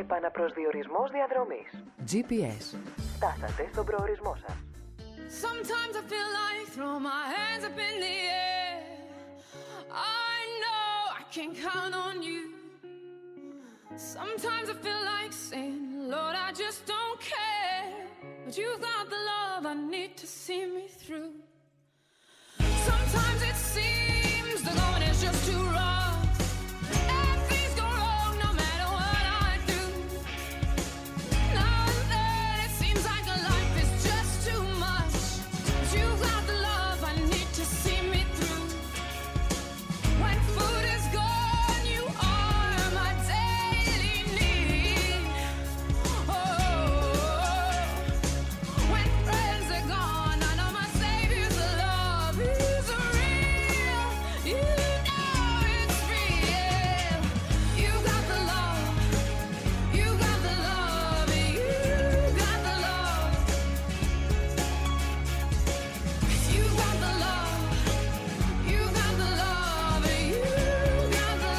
Επαναπροσδιορισμός διαδρομής. GPS. Φτάσατε στον προορισμό σας. Sometimes I feel like throw my hands up in the air. I know I can count on you. Sometimes I feel like saying, Lord, I just don't care. But you've got the love I need to see me through. Sometimes it seems the going is just too rough, and things go wrong no matter what I do. Now and then it seems like a life is just too much, but you've got the love I need to see me through. When food is gone, you are my daily need. Oh, when friends are gone, I know my Savior's love is real. You know it's real. You got the love. You got the love. You got the love. You got the love. You got the love. You got the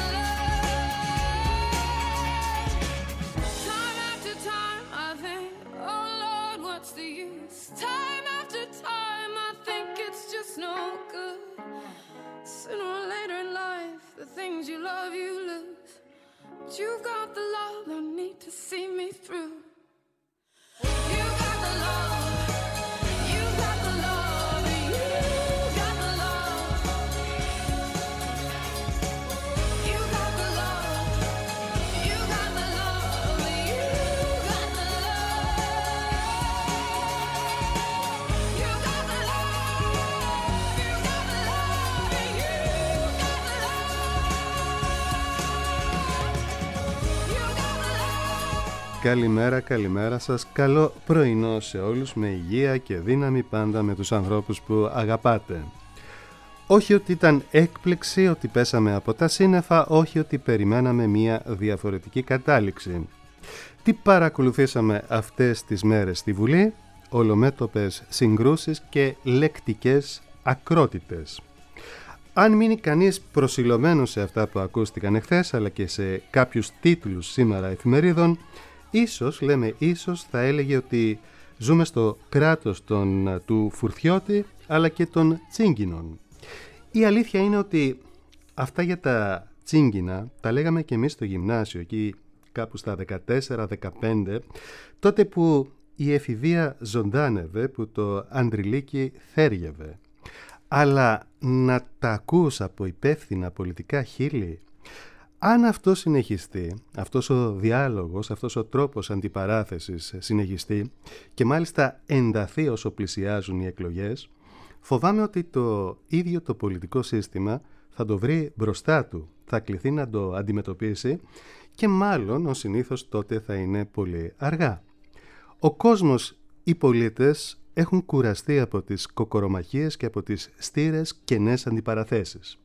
love. Time after time I think, oh Lord, what's the use? Time after time I think it's just no good. Sooner or later in life, the things you love you lose. But you've got the love I need to see me through. You got the love. You got the love. You got the love. You got the love. You got the love. You got the love. You got the love. You got the love. You got the love. You got the love. Καλημέρα σας, καλό πρωινό σε όλους, με υγεία και δύναμη πάντα με τους ανθρώπους που αγαπάτε. Όχι ότι ήταν έκπληξη ότι πέσαμε από τα σύννεφα, όχι ότι περιμέναμε μια διαφορετική κατάληξη. Τι παρακολουθήσαμε αυτές τις μέρες στη Βουλή? Ολομέτωπες συγκρούσεις και λεκτικές ακρότητες. Αν μείνει κανείς προσιλωμένος σε αυτά που ακούστηκαν εχθές, αλλά και σε κάποιους τίτλους σήμερα εφημερίδων, ίσως θα έλεγε ότι ζούμε στο κράτος του Φουρτιώτη, αλλά και των Τσίγκινων. Η αλήθεια είναι ότι αυτά για τα Τσίγκινα τα λέγαμε και εμείς στο γυμνάσιο, εκεί κάπου στα 14-15, τότε που η εφηβεία ζωντάνευε, που το αντριλίκι θέριευε. Αλλά να τα ακούς από υπεύθυνα πολιτικά χείλη, αν αυτό συνεχιστεί, αυτός ο διάλογος, αυτός ο τρόπος αντιπαράθεσης συνεχιστεί και μάλιστα ενταθεί όσο πλησιάζουν οι εκλογές, φοβάμαι ότι το ίδιο το πολιτικό σύστημα θα το βρει μπροστά του, θα κληθεί να το αντιμετωπίσει και μάλλον ως συνήθως τότε θα είναι πολύ αργά. Ο κόσμος, οι πολίτες έχουν κουραστεί από τις κοκορομαχίες και από τις στήρες κενές αντιπαραθέσεις.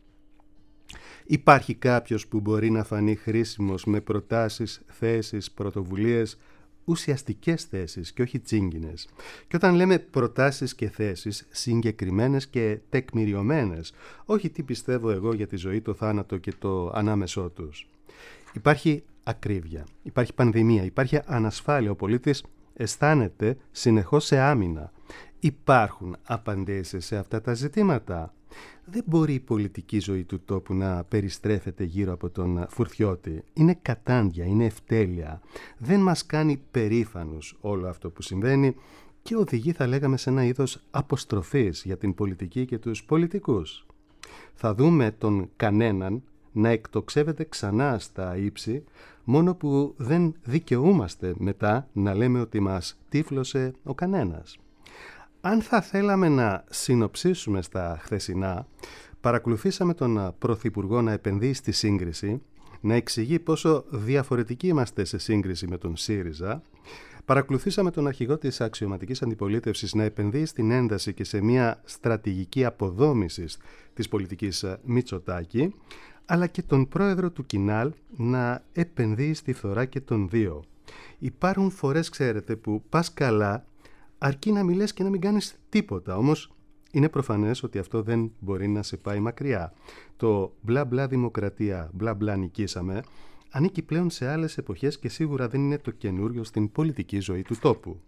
Υπάρχει κάποιος που μπορεί να φανεί χρήσιμος με προτάσεις, θέσεις, πρωτοβουλίες, ουσιαστικές θέσεις και όχι τσίγκινες. Και όταν λέμε προτάσεις και θέσεις, συγκεκριμένες και τεκμηριωμένες, όχι τι πιστεύω εγώ για τη ζωή, το θάνατο και το ανάμεσό τους. Υπάρχει ακρίβεια, υπάρχει πανδημία, υπάρχει ανασφάλεια, ο πολίτης αισθάνεται συνεχώς σε άμυνα. Υπάρχουν απαντήσεις σε αυτά τα ζητήματα? Δεν μπορεί η πολιτική ζωή του τόπου να περιστρέφεται γύρω από τον Φουρτιώτη. Είναι κατάντια, είναι ευτέλεια. Δεν μας κάνει περήφανους όλο αυτό που συμβαίνει και οδηγεί, θα λέγαμε, σε ένα είδος αποστροφής για την πολιτική και τους πολιτικούς. Θα δούμε τον κανέναν να εκτοξεύεται ξανά στα ύψη, μόνο που δεν δικαιούμαστε μετά να λέμε ότι μας τύφλωσε ο κανένας. Αν θα θέλαμε να συνοψίσουμε στα χθεσινά, παρακολουθήσαμε τον Πρωθυπουργό να επενδύει στη σύγκριση, να εξηγεί πόσο διαφορετικοί είμαστε σε σύγκριση με τον ΣΥΡΙΖΑ. Παρακολουθήσαμε τον αρχηγό της αξιωματικής αντιπολίτευσης να επενδύει στην ένταση και σε μια στρατηγική αποδόμησης της πολιτικής Μητσοτάκη, αλλά και τον πρόεδρο του Κινάλ να επενδύει στη φθορά και των δύο. Υπάρχουν φορές, ξέρετε, που πας καλά, αρκεί να μιλές και να μην κάνεις τίποτα. Όμως είναι προφανές ότι αυτό δεν μπορεί να σε πάει μακριά. Το μπλα μπλα δημοκρατία, μπλα μπλα νικήσαμε, ανήκει πλέον σε άλλες εποχές και σίγουρα δεν είναι το καινούριο στην πολιτική ζωή του τόπου.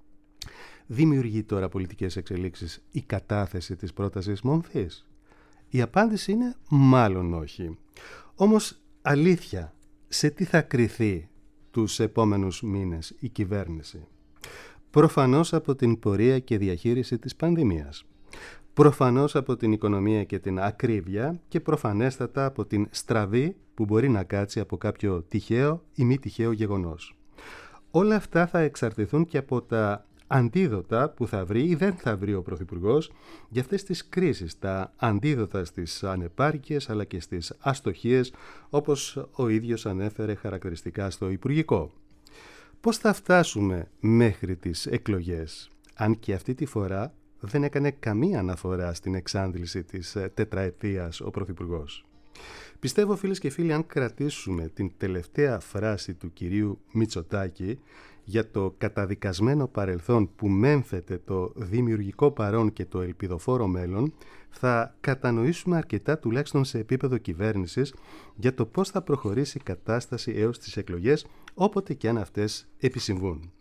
Δημιουργεί τώρα πολιτικές εξελίξεις η κατάθεση της πρότασης μομφής? Η απάντηση είναι μάλλον όχι. Όμως αλήθεια, σε τι θα κριθεί τους επόμενους μήνες η κυβέρνηση? Προφανώς από την πορεία και διαχείριση της πανδημίας. Προφανώς από την οικονομία και την ακρίβεια και προφανέστατα από την στραβή που μπορεί να κάτσει από κάποιο τυχαίο ή μη τυχαίο γεγονός. Όλα αυτά θα εξαρτηθούν και από τα αντίδοτα που θα βρει ή δεν θα βρει ο Πρωθυπουργός για αυτές τις κρίσεις, τα αντίδοτα στις ανεπάρκειες αλλά και στις αστοχίες, όπως ο ίδιος ανέφερε χαρακτηριστικά στο Υπουργικό. Πώς θα φτάσουμε μέχρι τις εκλογές, αν και αυτή τη φορά δεν έκανε καμία αναφορά στην εξάντληση της τετραετίας ο Πρωθυπουργός? Πιστεύω, φίλες και φίλοι, αν κρατήσουμε την τελευταία φράση του κυρίου Μητσοτάκη για το καταδικασμένο παρελθόν που μέμφεται το δημιουργικό παρόν και το ελπιδοφόρο μέλλον, θα κατανοήσουμε αρκετά, τουλάχιστον σε επίπεδο κυβέρνησης, για το πώς θα προχωρήσει η κατάσταση έως τις εκλογές, όποτε και αν αυτές επισυμβούν.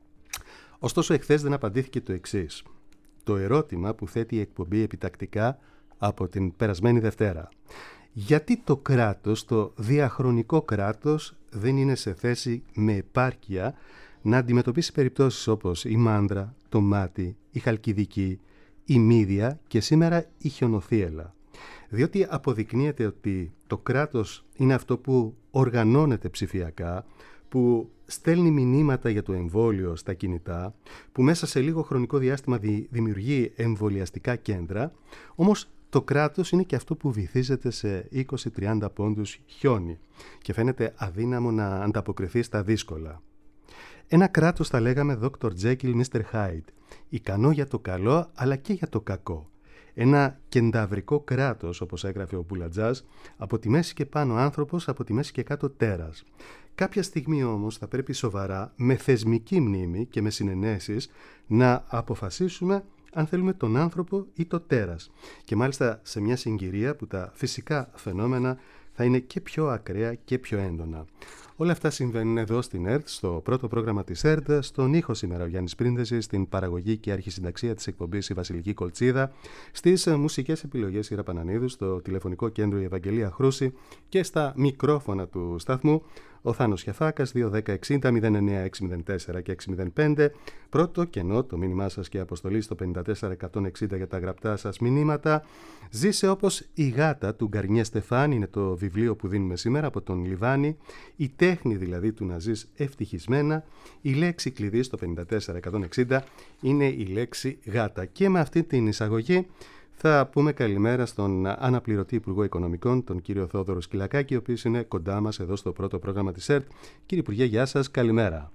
Ωστόσο, εχθές δεν απαντήθηκε το εξής. Το ερώτημα που θέτει η εκπομπή επιτακτικά από την περασμένη Δευτέρα. Γιατί το κράτος, το διαχρονικό κράτος, δεν είναι σε θέση με επάρκεια να αντιμετωπίσει περιπτώσεις όπως η Μάνδρα, το Μάτι, η Χαλκιδική, η Μύδια και σήμερα η Χιονοθύελλα? Διότι αποδεικνύεται ότι το κράτος είναι αυτό που οργανώνεται ψηφιακά, που στέλνει μηνύματα για το εμβόλιο στα κινητά, που μέσα σε λίγο χρονικό διάστημα δημιουργεί εμβολιαστικά κέντρα, όμως το κράτος είναι και αυτό που βυθίζεται σε 20-30 πόντους χιόνι και φαίνεται αδύναμο να ανταποκριθεί στα δύσκολα. Ένα κράτος, θα λέγαμε, Dr. Jekyll, Mr. Hyde, ικανό για το καλό αλλά και για το κακό. Ένα κενταυρικό κράτος, όπως έγραφε ο Μπουλατζάς, από τη μέση και πάνω άνθρωπος, από τη μέση και κάτω τέρας. Κάποια στιγμή όμως θα πρέπει σοβαρά, με θεσμική μνήμη και με συνενέσεις, να αποφασίσουμε αν θέλουμε τον άνθρωπο ή το τέρας. Και μάλιστα σε μια συγκυρία που τα φυσικά φαινόμενα θα είναι και πιο ακραία και πιο έντονα. Όλα αυτά συμβαίνουν εδώ στην ΕΡΤ, στο πρώτο πρόγραμμα της ΕΡΤ, στον ήχο σήμερα ο Γιάννης Πρίντεζης, στην παραγωγή και αρχισυνταξία της εκπομπής η Βασιλική Κολτσίδα, στις μουσικές επιλογές η Ραπανανίδου, στο τηλεφωνικό κέντρο η Ευαγγελία Χρούση και στα μικρόφωνα του σταθμού ο Θάνος Χιαφάκας, 210-60-09-604 και 605. Πρώτο κενό, το μήνυμά σας και αποστολή στο 54160 για τα γραπτά σας μηνύματα. Ζήσε όπως η γάτα του Γκαρνιέ Στεφάν, είναι το βιβλίο που δίνουμε σήμερα από τον Λιβάνι. Η τέχνη δηλαδή του να ζεις ευτυχισμένα. Η λέξη κλειδί στο 54160 είναι η λέξη γάτα. Και με αυτή την εισαγωγή θα πούμε καλημέρα στον αναπληρωτή Υπουργό Οικονομικών, τον κύριο Θόδωρο Σκυλακάκη, ο οποίος είναι κοντά μας εδώ στο πρώτο πρόγραμμα της ΕΡΤ. Κύριε Υπουργέ, γεια σας, καλημέρα.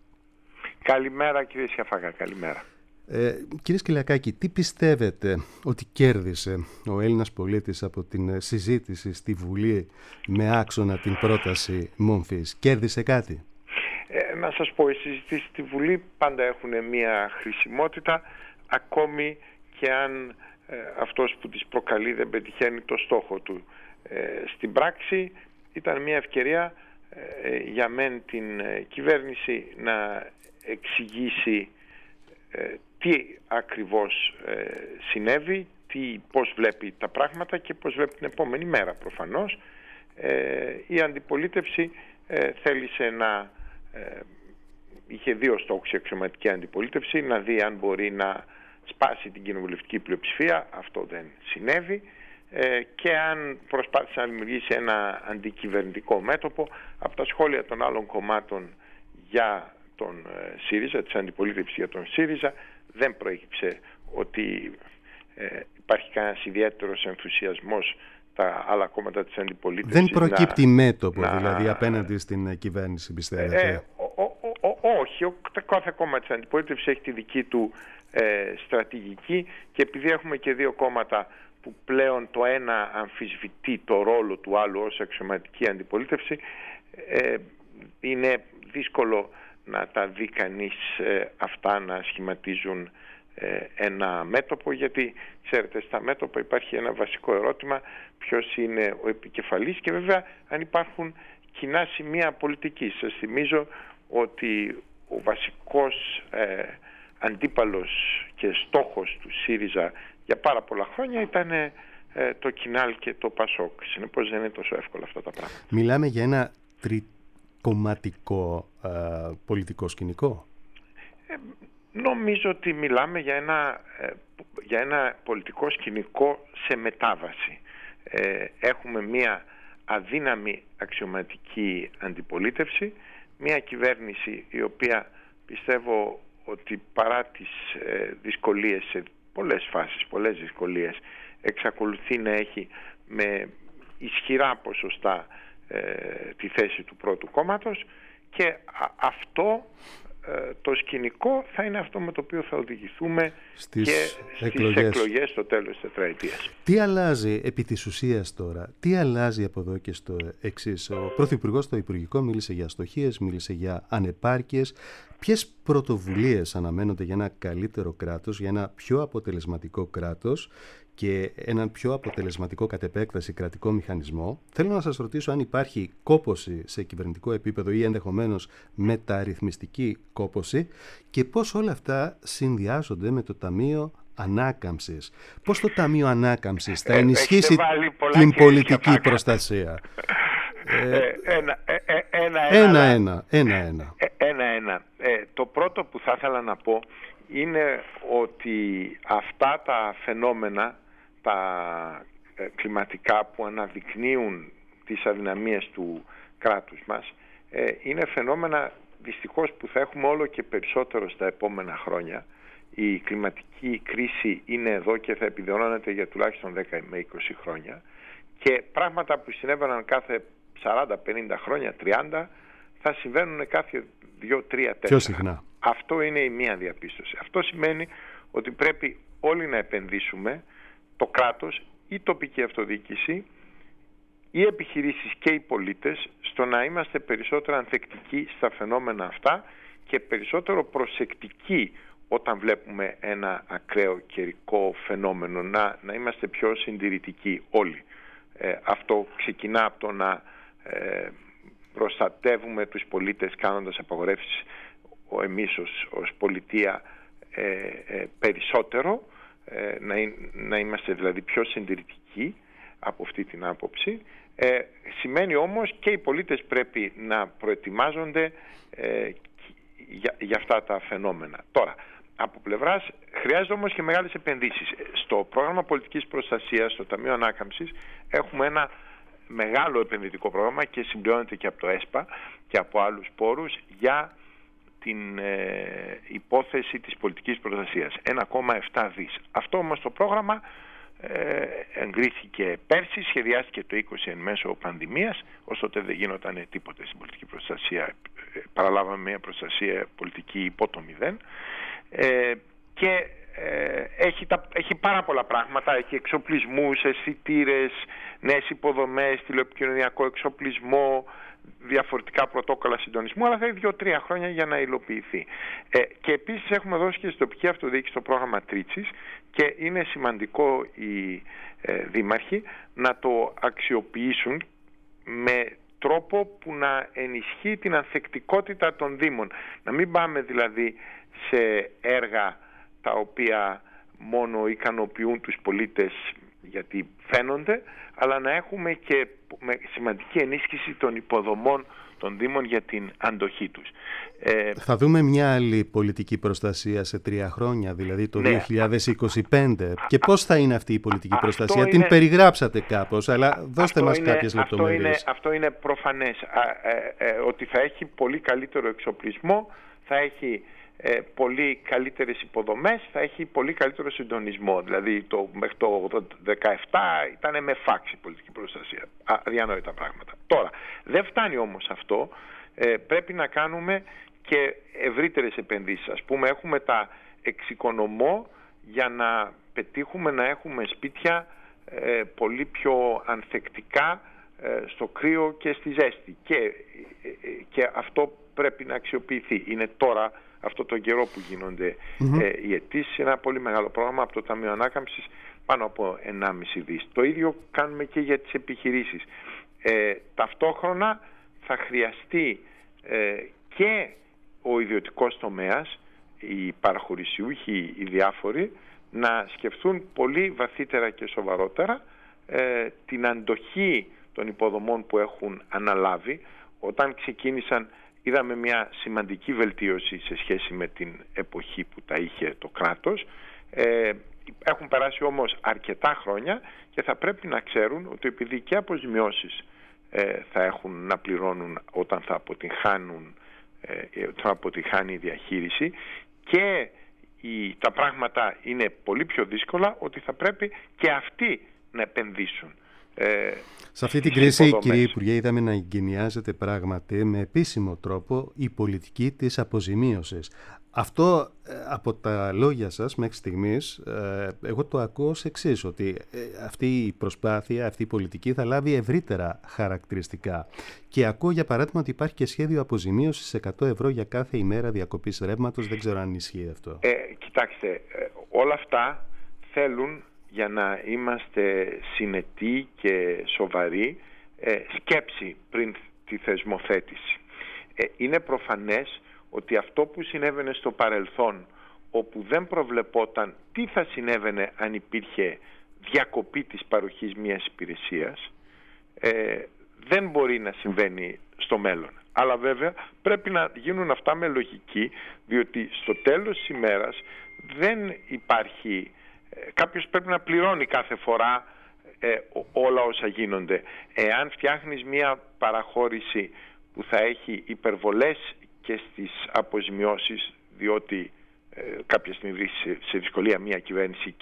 Καλημέρα κύριε Σιαφάκα, καλημέρα. Κύριε Σκυλακάκη, τι πιστεύετε ότι κέρδισε ο Έλληνας πολίτης από την συζήτηση στη Βουλή με άξονα την πρόταση μομφής? Κέρδισε κάτι? Να σας πω, οι συζητήσεις στη Βουλή πάντα έχουν μια χρησιμότητα, ακόμη και αν αυτός που τις προκαλεί δεν πετυχαίνει το στόχο του. Στην πράξη ήταν μια ευκαιρία για μεν την κυβέρνηση να εξηγήσει τι ακριβώς συνέβη, πώς βλέπει τα πράγματα και πώς βλέπει την επόμενη μέρα προφανώς. Η αντιπολίτευση θέλησε να είχε δύο στόχους η αξιωματική αντιπολίτευση, να δει αν μπορεί να σπάσει την κοινοβουλευτική πλειοψηφία, αυτό δεν συνέβη, και αν προσπάθησε να δημιουργήσει ένα αντικυβερνητικό μέτωπο. Από τα σχόλια των άλλων κομμάτων για τον ΣΥΡΙΖΑ, της αντιπολίτευσης για τον ΣΥΡΙΖΑ, δεν προέκυψε ότι υπάρχει κανένας ιδιαίτερος ενθουσιασμός τα άλλα κόμματα της αντιπολίτευσης. Δεν προκύπτει μέτωπο δηλαδή απέναντι στην κυβέρνηση, πιστεύετε? Όχι, κάθε κόμμα της αντιπολίτευσης έχει τη δική του στρατηγική, και επειδή έχουμε και δύο κόμματα που πλέον το ένα αμφισβητεί το ρόλο του άλλου ως αξιωματική αντιπολίτευση, είναι δύσκολο να τα δει κανείς αυτά να σχηματίζουν ένα μέτωπο, γιατί ξέρετε, στα μέτωπα υπάρχει ένα βασικό ερώτημα: ποιος είναι ο επικεφαλής, και βέβαια αν υπάρχουν κοινά σημεία πολιτικής. Σας θυμίζω ότι ο βασικός αντίπαλος και στόχος του ΣΥΡΙΖΑ για πάρα πολλά χρόνια ήταν το Κινάλ και το Πασόκ. Συνεπώς δεν είναι τόσο εύκολα αυτά τα πράγματα. Μιλάμε για ένα τρικομματικό πολιτικό σκηνικό. Νομίζω ότι μιλάμε για ένα πολιτικό σκηνικό σε μετάβαση. Έχουμε μία αδύναμη αξιωματική αντιπολίτευση, μία κυβέρνηση η οποία πιστεύω ότι παρά τις δυσκολίες σε πολλές φάσεις, πολλές δυσκολίες, εξακολουθεί να έχει με ισχυρά ποσοστά τη θέση του πρώτου κόμματος, και αυτό το σκηνικό θα είναι αυτό με το οποίο θα οδηγηθούμε στις εκλογές στο τέλος της τετραετίας. Τι αλλάζει επί της ουσίας τώρα, τι αλλάζει από εδώ και στο εξής? Ο Πρωθυπουργός στο Υπουργικό μίλησε για αστοχίες, μίλησε για ανεπάρκειες. Ποιες πρωτοβουλίες αναμένονται για ένα καλύτερο κράτος, για ένα πιο αποτελεσματικό κράτος και έναν πιο αποτελεσματικό κατ' επέκταση κρατικό μηχανισμό? Θέλω να σας ρωτήσω αν υπάρχει κόπωση σε κυβερνητικό επίπεδο ή ενδεχομένως μεταρρυθμιστική κόπωση, και πώς όλα αυτά συνδυάζονται με το Ταμείο Ανάκαμψης. Πώς το Ταμείο Ανάκαμψης θα ενισχύσει την πολιτική προστασία? Ένα. Το πρώτο που θα ήθελα να πω είναι ότι αυτά τα φαινόμενα, τα κλιματικά που αναδεικνύουν τις αδυναμίες του κράτους μας, είναι φαινόμενα δυστυχώς που θα έχουμε όλο και περισσότερο στα επόμενα χρόνια. Η κλιματική κρίση είναι εδώ και θα επιδεινώνεται για τουλάχιστον 10 με 20 χρόνια, και πράγματα που συνέβαιναν κάθε 40, 50 χρόνια, 30, θα συμβαίνουν κάθε 2, 3, 4. Πιο συχνά. Αυτό είναι η μία διαπίστωση. Αυτό σημαίνει ότι πρέπει όλοι να επενδύσουμε, το κράτος, η τοπική αυτοδιοίκηση, οι επιχειρήσεις και οι πολίτες, στο να είμαστε περισσότερο ανθεκτικοί στα φαινόμενα αυτά και περισσότερο προσεκτικοί όταν βλέπουμε ένα ακραίο καιρικό φαινόμενο, να είμαστε πιο συντηρητικοί όλοι. Αυτό ξεκινά από το να προστατεύουμε τους πολίτες κάνοντας απαγορεύσεις εμείς ως πολιτεία περισσότερο, να είμαστε δηλαδή πιο συντηρητικοί από αυτή την άποψη. Σημαίνει όμως και οι πολίτες πρέπει να προετοιμάζονται για αυτά τα φαινόμενα. Τώρα, από πλευράς χρειάζεται όμως και μεγάλες επενδύσεις. Στο πρόγραμμα πολιτικής προστασίας, στο Ταμείο Ανάκαμψης, έχουμε ένα μεγάλο επενδυτικό πρόγραμμα και συμπληρώνεται και από το ΕΣΠΑ και από άλλους πόρους για την υπόθεση της πολιτικής προστασίας. 1,7 δις. Αυτό όμως το πρόγραμμα εγκρίθηκε πέρσι, σχεδιάστηκε το 20 εν μέσω πανδημίας, ωστότε δεν γινόταν τίποτε στην πολιτική προστασία. Παραλάβαμε μια προστασία πολιτική υπό το 0, και έχει πάρα πολλά πράγματα. Έχει εξοπλισμούς, αισθητήρες, νέες υποδομές, τηλεοπικοινωνιακό εξοπλισμό, διαφορετικά πρωτόκολλα συντονισμού, αλλά θα έχει 2-3 χρόνια για να υλοποιηθεί. Και επίσης έχουμε δώσει και στην τοπική αυτοδιοίκηση το πρόγραμμα Τρίτσης, και είναι σημαντικό οι δήμαρχοι να το αξιοποιήσουν με τρόπο που να ενισχύει την ανθεκτικότητα των δήμων. Να μην πάμε δηλαδή σε έργα τα οποία μόνο ικανοποιούν τους πολίτες γιατί φαίνονται, αλλά να έχουμε και με σημαντική ενίσχυση των υποδομών των δήμων για την αντοχή τους. Θα δούμε μια άλλη πολιτική προστασία σε 3 χρόνια, δηλαδή το 2025. Και πώς θα είναι αυτή η πολιτική προστασία? Την περιγράψατε κάπως, αλλά δώστε μας κάποιες λεπτομέρειες. Αυτό είναι προφανές, ότι θα έχει πολύ καλύτερο εξοπλισμό, θα έχει πολύ καλύτερες υποδομές, θα έχει πολύ καλύτερο συντονισμό. Δηλαδή μέχρι το 2017 ήταν με φάξη πολιτική προστασία. Αδιανόητα πράγματα. Τώρα, δεν φτάνει όμως αυτό. Πρέπει να κάνουμε και ευρύτερες επενδύσεις. Ας πούμε, έχουμε τα εξοικονομώ για να πετύχουμε να έχουμε σπίτια πολύ πιο ανθεκτικά στο κρύο και στη ζέστη. Και αυτό πρέπει να αξιοποιηθεί. Είναι τώρα, αυτό το καιρό που γίνονται οι αιτήσεις, ένα πολύ μεγάλο πρόγραμμα από το Ταμείο Ανάκαμψης, πάνω από 1,5 δις. Το ίδιο κάνουμε και για τις επιχειρήσεις. Ταυτόχρονα θα χρειαστεί και ο ιδιωτικός τομέας, οι παραχωρησιούχοι, οι διάφοροι, να σκεφτούν πολύ βαθύτερα και σοβαρότερα την αντοχή των υποδομών που έχουν αναλάβει. Όταν ξεκίνησαν είδαμε μια σημαντική βελτίωση σε σχέση με την εποχή που τα είχε το κράτος. Έχουν περάσει όμως αρκετά χρόνια και θα πρέπει να ξέρουν ότι επειδή και αποζημιώσεις θα έχουν να πληρώνουν όταν θα αποτυγχάνει η διαχείριση και τα πράγματα είναι πολύ πιο δύσκολα, ότι θα πρέπει και αυτοί να επενδύσουν. Σε αυτή την κρίση, κύριε Υπουργέ, είδαμε να εγκαινιάζεται πράγματι με επίσημο τρόπο η πολιτική της αποζημίωσης. Αυτό από τα λόγια σας μέχρι στιγμής, εγώ το ακούω ως εξής, ότι αυτή η προσπάθεια, αυτή η πολιτική θα λάβει ευρύτερα χαρακτηριστικά. Και ακούω για παράδειγμα ότι υπάρχει και σχέδιο αποζημίωσης 100 ευρώ για κάθε ημέρα διακοπής ρεύματος. Δεν ξέρω αν ισχύει αυτό. Κοιτάξτε, όλα αυτά θέλουν, για να είμαστε συνετοί και σοβαροί, σκέψη πριν τη θεσμοθέτηση. Είναι προφανές ότι αυτό που συνέβαινε στο παρελθόν, όπου δεν προβλεπόταν τι θα συνέβαινε αν υπήρχε διακοπή της παροχής μιας υπηρεσίας, δεν μπορεί να συμβαίνει στο μέλλον. Αλλά βέβαια πρέπει να γίνουν αυτά με λογική, διότι στο τέλος της ημέρας δεν υπάρχει... Κάποιος πρέπει να πληρώνει κάθε φορά όλα όσα γίνονται. Εάν φτιάχνεις μια παραχώρηση που θα έχει υπερβολές και στις αποζημιώσεις, διότι κάποια στιγμή βρίσκει σε δυσκολία μια κυβέρνηση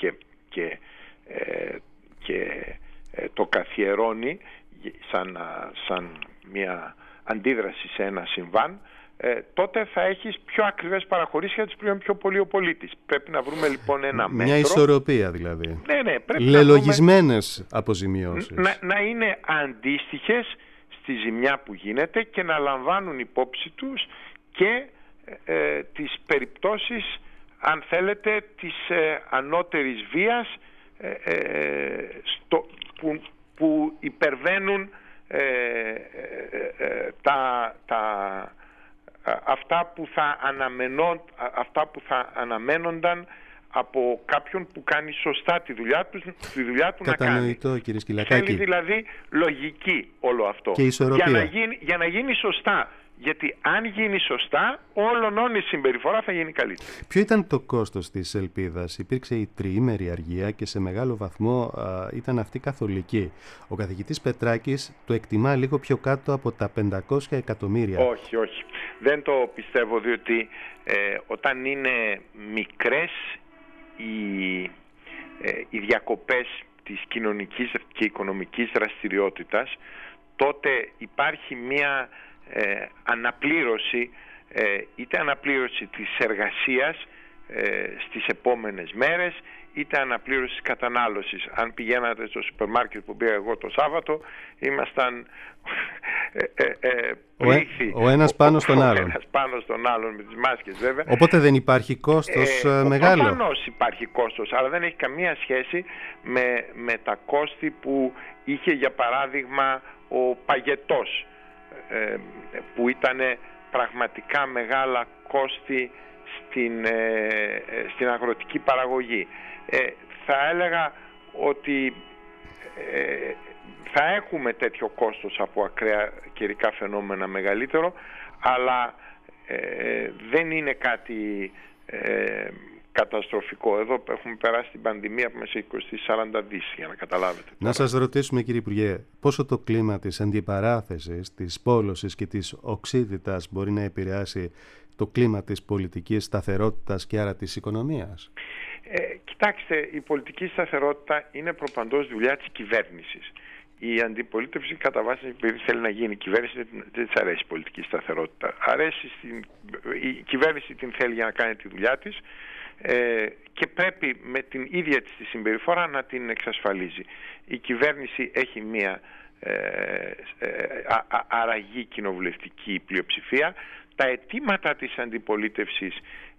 και το καθιερώνει σαν μια αντίδραση σε ένα συμβάν, τότε θα έχεις πιο ακριβές παραχωρήσεις και θα τις πληρώνει πιο πολύ ο πολίτης. Πρέπει να βρούμε λοιπόν ένα μέτρο. Μια ισορροπία δηλαδή. Ναι, πρέπει λελογισμένες αποζημιώσεις. Να είναι αντίστοιχες στη ζημιά που γίνεται και να λαμβάνουν υπόψη τους και τις περιπτώσεις, αν θέλετε, της ανώτερης βίας που υπερβαίνουν αυτά που θα αναμένονταν από κάποιον που κάνει σωστά τη δουλειά του να κάνει. Κατανοητό, κύριε Σκυλακάκη. Θέλει δηλαδή λογική όλο αυτό. Και ισορροπία. Για να γίνει σωστά. Γιατί αν γίνει σωστά, όλον η συμπεριφορά θα γίνει καλύτερη. Ποιο ήταν το κόστος της ελπίδας? Υπήρξε η τριήμερη αργία και σε μεγάλο βαθμό ήταν αυτή καθολική. Ο καθηγητής Πετράκης το εκτιμά λίγο πιο κάτω από τα 500 εκατομμύρια. Όχι. Δεν το πιστεύω, διότι όταν είναι μικρές οι διακοπές της κοινωνικής και οικονομικής δραστηριότητας, τότε υπάρχει μία αναπλήρωση, είτε αναπλήρωση της εργασίας στις επόμενες μέρες, είτε αναπλήρωση της κατανάλωσης. Αν πηγαίνατε στο σούπερ μάρκετ που πήγα εγώ το Σάββατο, ήμασταν πλήθη. Ο ένας πάνω στον άλλον. Ο ένας πάνω στον άλλον με τις μάσκες βέβαια. Οπότε δεν υπάρχει κόστος μεγάλο. Προφανώς υπάρχει κόστος, αλλά δεν έχει καμία σχέση με τα κόστη που είχε για παράδειγμα ο παγετός, που ήταν πραγματικά μεγάλα κόστη στην αγροτική παραγωγή. Θα έλεγα ότι θα έχουμε τέτοιο κόστος από ακραία καιρικά φαινόμενα μεγαλύτερο, αλλά δεν είναι κάτι καταστροφικό. Εδώ έχουμε περάσει την πανδημία που μας έχει κοστίσει 40 δις, για να καταλάβετε. Να σας ρωτήσουμε, κύριε Υπουργέ, πόσο το κλίμα της αντιπαράθεσης, της πόλωσης και της οξύτητας μπορεί να επηρεάσει το κλίμα της πολιτικής σταθερότητας και άρα της οικονομίας? Κοιτάξτε, η πολιτική σταθερότητα είναι προπαντός δουλειά της κυβέρνησης. Η αντιπολίτευση κατά βάση, επειδή θέλει να γίνει κυβέρνηση, δεν της αρέσει η πολιτική σταθερότητα. Η κυβέρνηση την θέλει για να κάνει τη δουλειά της και πρέπει με την ίδια της τη συμπεριφορά να την εξασφαλίζει. Η κυβέρνηση έχει μία αραγή κοινοβουλευτική πλειοψηφία. Τα αιτήματα της αντιπολίτευσης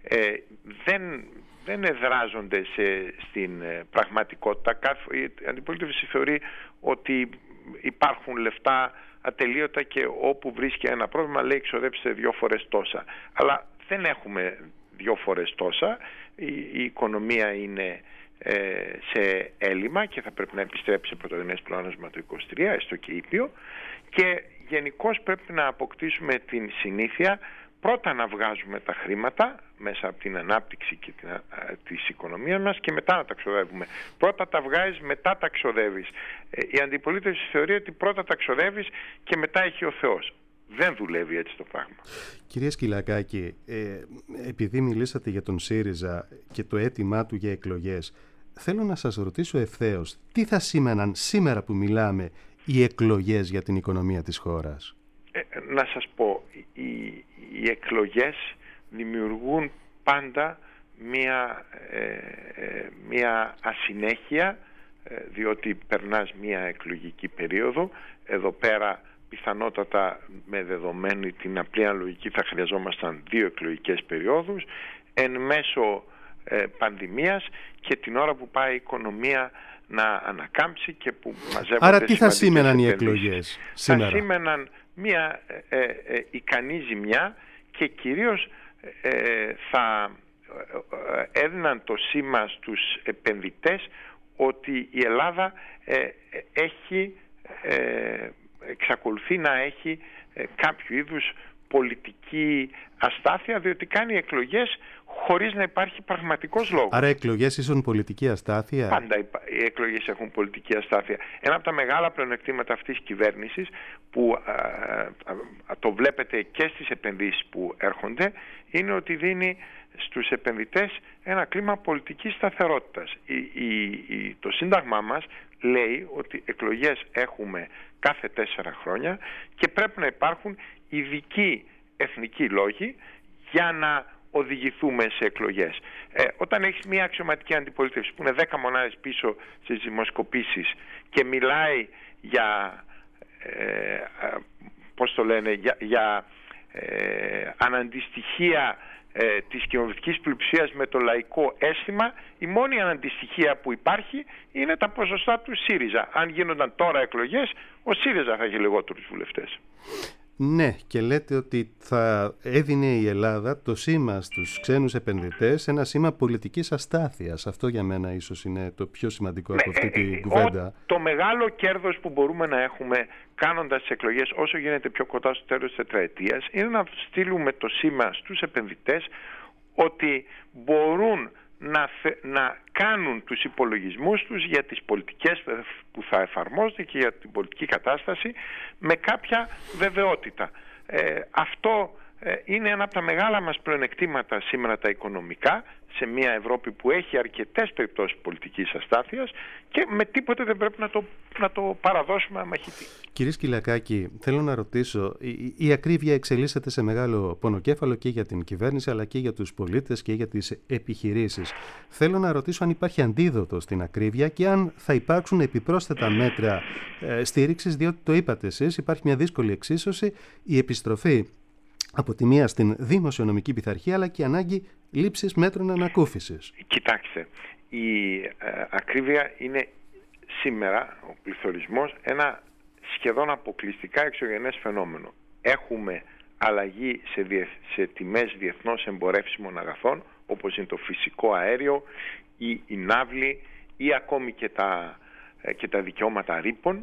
δεν εδράζονται στην πραγματικότητα. Η αντιπολίτευση θεωρεί ότι υπάρχουν λεφτά ατελείωτα και όπου βρίσκει ένα πρόβλημα λέει εξοδέψτε 2 φορές τόσα. Αλλά δεν έχουμε 2 φορές τόσα. Η οικονομία είναι σε έλλειμμα και θα πρέπει να επιστρέψει σε πρωτογενές πλεόνασμα το 23, έστω και ήπιο, και γενικώς πρέπει να αποκτήσουμε την συνήθεια πρώτα να βγάζουμε τα χρήματα μέσα από την ανάπτυξη και της οικονομίας μας και μετά να τα ξοδεύουμε. Πρώτα τα βγάζεις, μετά τα ξοδεύεις. Η αντιπολίτευση θεωρεί ότι πρώτα τα ξοδεύεις και μετά έχει ο Θεός. Δεν δουλεύει έτσι το πράγμα. Κυρία Σκυλακάκη, επειδή μιλήσατε για τον ΣΥΡΙΖΑ και το αίτημά του για εκλογές, θέλω να σας ρωτήσω ευθέως, τι θα σήμαιναν σήμερα που μιλάμε οι εκλογές για την οικονομία της χώρας? Να σας πω, οι εκλογές δημιουργούν πάντα μία ασυνέχεια, διότι περνάς μία εκλογική περίοδο. Εδώ πέρα πιθανότατα με δεδομένη την απλή αναλογική θα χρειαζόμασταν 2 εκλογικές περιόδους εν μέσω πανδημίας και την ώρα που πάει η οικονομία να ανακάμψει και που μαζεύονται. Άρα τι θα σήμαιναν οι εκλογές σήμερα? Θα σήμαιναν μια ικανή ζημιά και κυρίως θα έδιναν το σήμα στους επενδυτές ότι η Ελλάδα εξακολουθεί να έχει κάποιο είδους πολιτική αστάθεια, διότι κάνει εκλογές χωρίς να υπάρχει πραγματικός λόγος. Άρα εκλογές ίσον πολιτική αστάθεια? Πάντα οι εκλογές έχουν πολιτική αστάθεια. Ένα από τα μεγάλα πλεονεκτήματα αυτής της κυβέρνησης, που το βλέπετε και στις επενδύσεις που έρχονται, είναι ότι δίνει στους επενδυτές ένα κλίμα πολιτικής σταθερότητας. Το Σύνταγμά μας λέει ότι εκλογές έχουμε κάθε 4 χρόνια και πρέπει να υπάρχουν ειδικοί εθνικοί λόγοι για να οδηγηθούμε σε εκλογές. Όταν έχεις μια αξιωματική αντιπολίτευση που είναι 10 μονάδες πίσω στις δημοσκοπήσεις και μιλάει για για αναντιστοιχεία της κοινοβουλευτικής πλειοψηφίας με το λαϊκό αίσθημα, η μόνη αναντιστοιχεία που υπάρχει είναι τα ποσοστά του ΣΥΡΙΖΑ. Αν γίνονταν τώρα εκλογές, ο ΣΥΡΙΖΑ θα έχει λιγότερους βουλευτές. Ναι, και λέτε ότι θα έδινε η Ελλάδα το σήμα στους ξένους επενδυτές, ένα σήμα πολιτικής αστάθειας. Αυτό για μένα ίσως είναι το πιο σημαντικό από αυτή την κουβέντα. Το μεγάλο κέρδος που μπορούμε να έχουμε κάνοντας τις εκλογές όσο γίνεται πιο κοντά στο τέλος της τετραετίας είναι να στείλουμε το σήμα στους επενδυτές ότι μπορούν να κάνουν τους υπολογισμούς τους για τις πολιτικές που θα εφαρμόζονται και για την πολιτική κατάσταση με κάποια βεβαιότητα. Αυτό είναι ένα από τα μεγάλα μας πλεονεκτήματα σήμερα τα οικονομικά σε μια Ευρώπη που έχει αρκετές περιπτώσεις πολιτικής αστάθειας και με τίποτε δεν πρέπει να το παραδώσουμε αμαχητή. Κύριε Σκυλακάκη, θέλω να ρωτήσω, η ακρίβεια εξελίσσεται σε μεγάλο πονοκέφαλο και για την κυβέρνηση αλλά και για τους πολίτες και για τις επιχειρήσεις. Θέλω να ρωτήσω αν υπάρχει αντίδοτο στην ακρίβεια και αν θα υπάρξουν επιπρόσθετα μέτρα στήριξης, διότι το είπατε εσείς, υπάρχει μια δύσκολη εξίσωση, η επιστροφή από τη μία στην δημοσιονομική πειθαρχία αλλά και ανάγκη λήψης μέτρων ανακούφισης. Κοιτάξτε, η ακρίβεια είναι σήμερα, ο πληθωρισμός, ένα σχεδόν αποκλειστικά εξωγενές φαινόμενο. Έχουμε αλλαγή σε τιμές διεθνώς εμπορεύσιμων αγαθών, όπως είναι το φυσικό αέριο ή η ναύλη ή ακόμη και τα δικαιώματα ρήπων,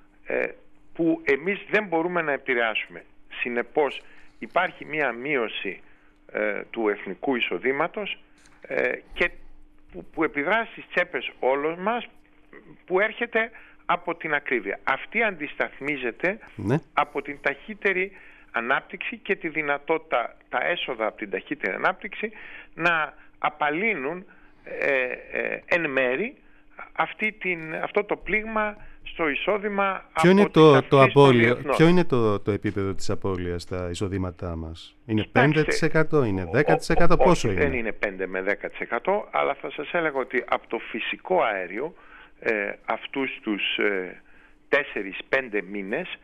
που εμείς δεν μπορούμε να επηρεάσουμε. Συνεπώς υπάρχει μία μείωση του εθνικού εισοδήματος και που επιδράσει στις τσέπες όλων μας, που έρχεται από την ακρίβεια. Αυτή αντισταθμίζεται από την ταχύτερη ανάπτυξη και τη δυνατότητα τα έσοδα από την ταχύτερη ανάπτυξη να απαλύνουν εν μέρη αυτό το πλήγμα στο εισόδημα. Ποιο είναι το απώλειο, ποιο είναι το επίπεδο της απώλειας στα εισοδήματά μας? Είναι 5%, είναι 10%, πόσο είναι? Δεν είναι 5 με 10%, αλλά θα σας έλεγα ότι από το φυσικό αέριο αυτούς τους 4-5 μήνες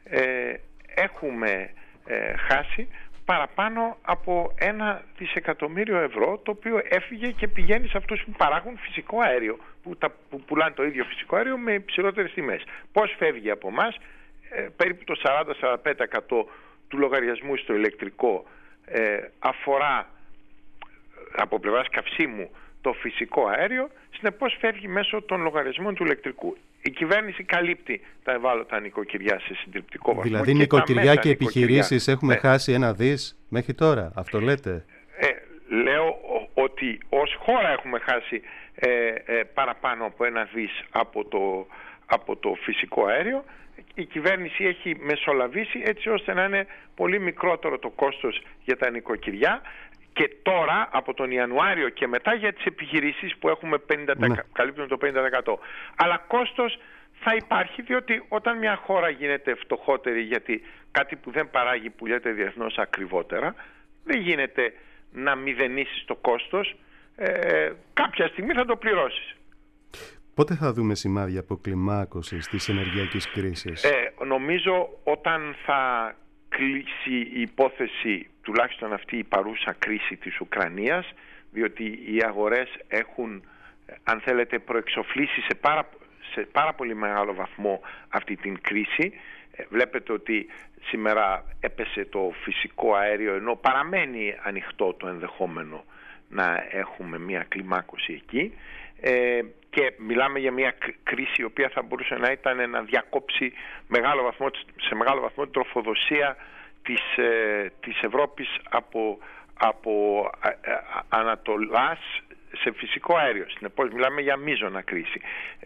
έχουμε χάσει παραπάνω από 1 δισεκατομμύριο ευρώ, το οποίο έφυγε και πηγαίνει σε αυτούς που παράγουν φυσικό αέριο, που πουλάνε το ίδιο φυσικό αέριο με υψηλότερες τιμές. Πώς φεύγει από εμάς? περίπου το 40-45% του λογαριασμού στο ηλεκτρικό αφορά από πλευράς καυσίμου το φυσικό αέριο, συνεπώς φεύγει μέσω των λογαριασμών του ηλεκτρικού. Η κυβέρνηση καλύπτει τα ευάλωτα νοικοκυριά σε συντριπτικό βαθμό. Δηλαδή νοικοκυριά και επιχειρήσεις έχουμε χάσει 1 δις μέχρι τώρα, αυτό λέτε? Λέω ότι ως χώρα έχουμε χάσει παραπάνω από 1 δις από το φυσικό αέριο. Η κυβέρνηση έχει μεσολαβήσει έτσι ώστε να είναι πολύ μικρότερο το κόστος για τα νοικοκυριά, και τώρα από τον Ιανουάριο και μετά για τις επιχειρήσεις που έχουμε καλύπτουν το 50%. Αλλά κόστος θα υπάρχει, διότι όταν μια χώρα γίνεται φτωχότερη γιατί κάτι που δεν παράγει πουλιέται διεθνώς ακριβότερα, δεν γίνεται να μηδενίσεις το κόστος, κάποια στιγμή θα το πληρώσεις. Πότε θα δούμε σημάδια αποκλιμάκωσης της ενεργειακής κρίσης? Νομίζω όταν θα κλείσει η υπόθεση, τουλάχιστον αυτή η παρούσα κρίση της Ουκρανίας, διότι οι αγορές έχουν, αν θέλετε, προεξοφλήσει σε πάρα πολύ μεγάλο βαθμό αυτή την κρίση. Βλέπετε ότι σήμερα έπεσε το φυσικό αέριο, ενώ παραμένει ανοιχτό το ενδεχόμενο να έχουμε μια κλιμάκωση εκεί, και μιλάμε για μια κρίση η οποία θα μπορούσε να ήταν να διακόψει σε μεγάλο βαθμό την τροφοδοσία της Ευρώπης από Ανατολάς σε φυσικό αέριο. Συνεπώς μιλάμε για μείζωνα κρίση.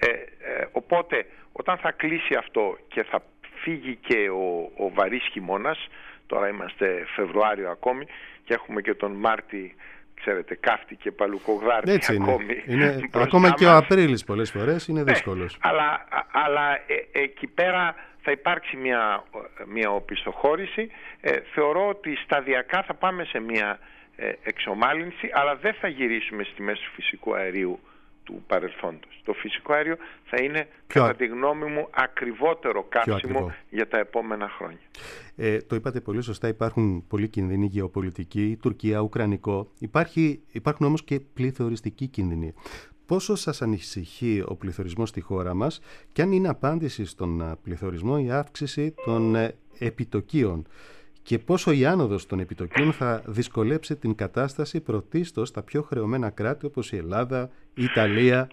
Οπότε όταν θα κλείσει αυτό και θα φύγει και ο βαρύς χειμώνας, τώρα είμαστε Φεβρουάριο ακόμη και έχουμε και τον Μάρτι, ξέρετε, κάφτη και παλουκογδάρτη. Έτσι ακόμη. Είναι ακόμα και ο Απρίλης πολλές φορές είναι δύσκολος. Αλλά εκεί πέρα θα υπάρξει μια οπισθοχώρηση. Θεωρώ ότι σταδιακά θα πάμε σε μια εξομάλυνση, αλλά δεν θα γυρίσουμε στη μέση του φυσικού αερίου του παρελθόντος. Το φυσικό αέριο θα είναι, κατά τη γνώμη μου, ακριβότερο καύσιμο για τα επόμενα χρόνια. Το είπατε πολύ σωστά, υπάρχουν πολλοί κίνδυνοι γεωπολιτικοί, Τουρκία, Ουκρανικό. Υπάρχουν όμως και πληθωριστικοί κίνδυνοι. Πόσο σας ανησυχεί ο πληθωρισμός στη χώρα μας και αν είναι απάντηση στον πληθωρισμό η αύξηση των επιτοκίων, και πόσο η άνοδος των επιτοκίων θα δυσκολέψει την κατάσταση πρωτίστως στα πιο χρεωμένα κράτη όπως η Ελλάδα, η Ιταλία?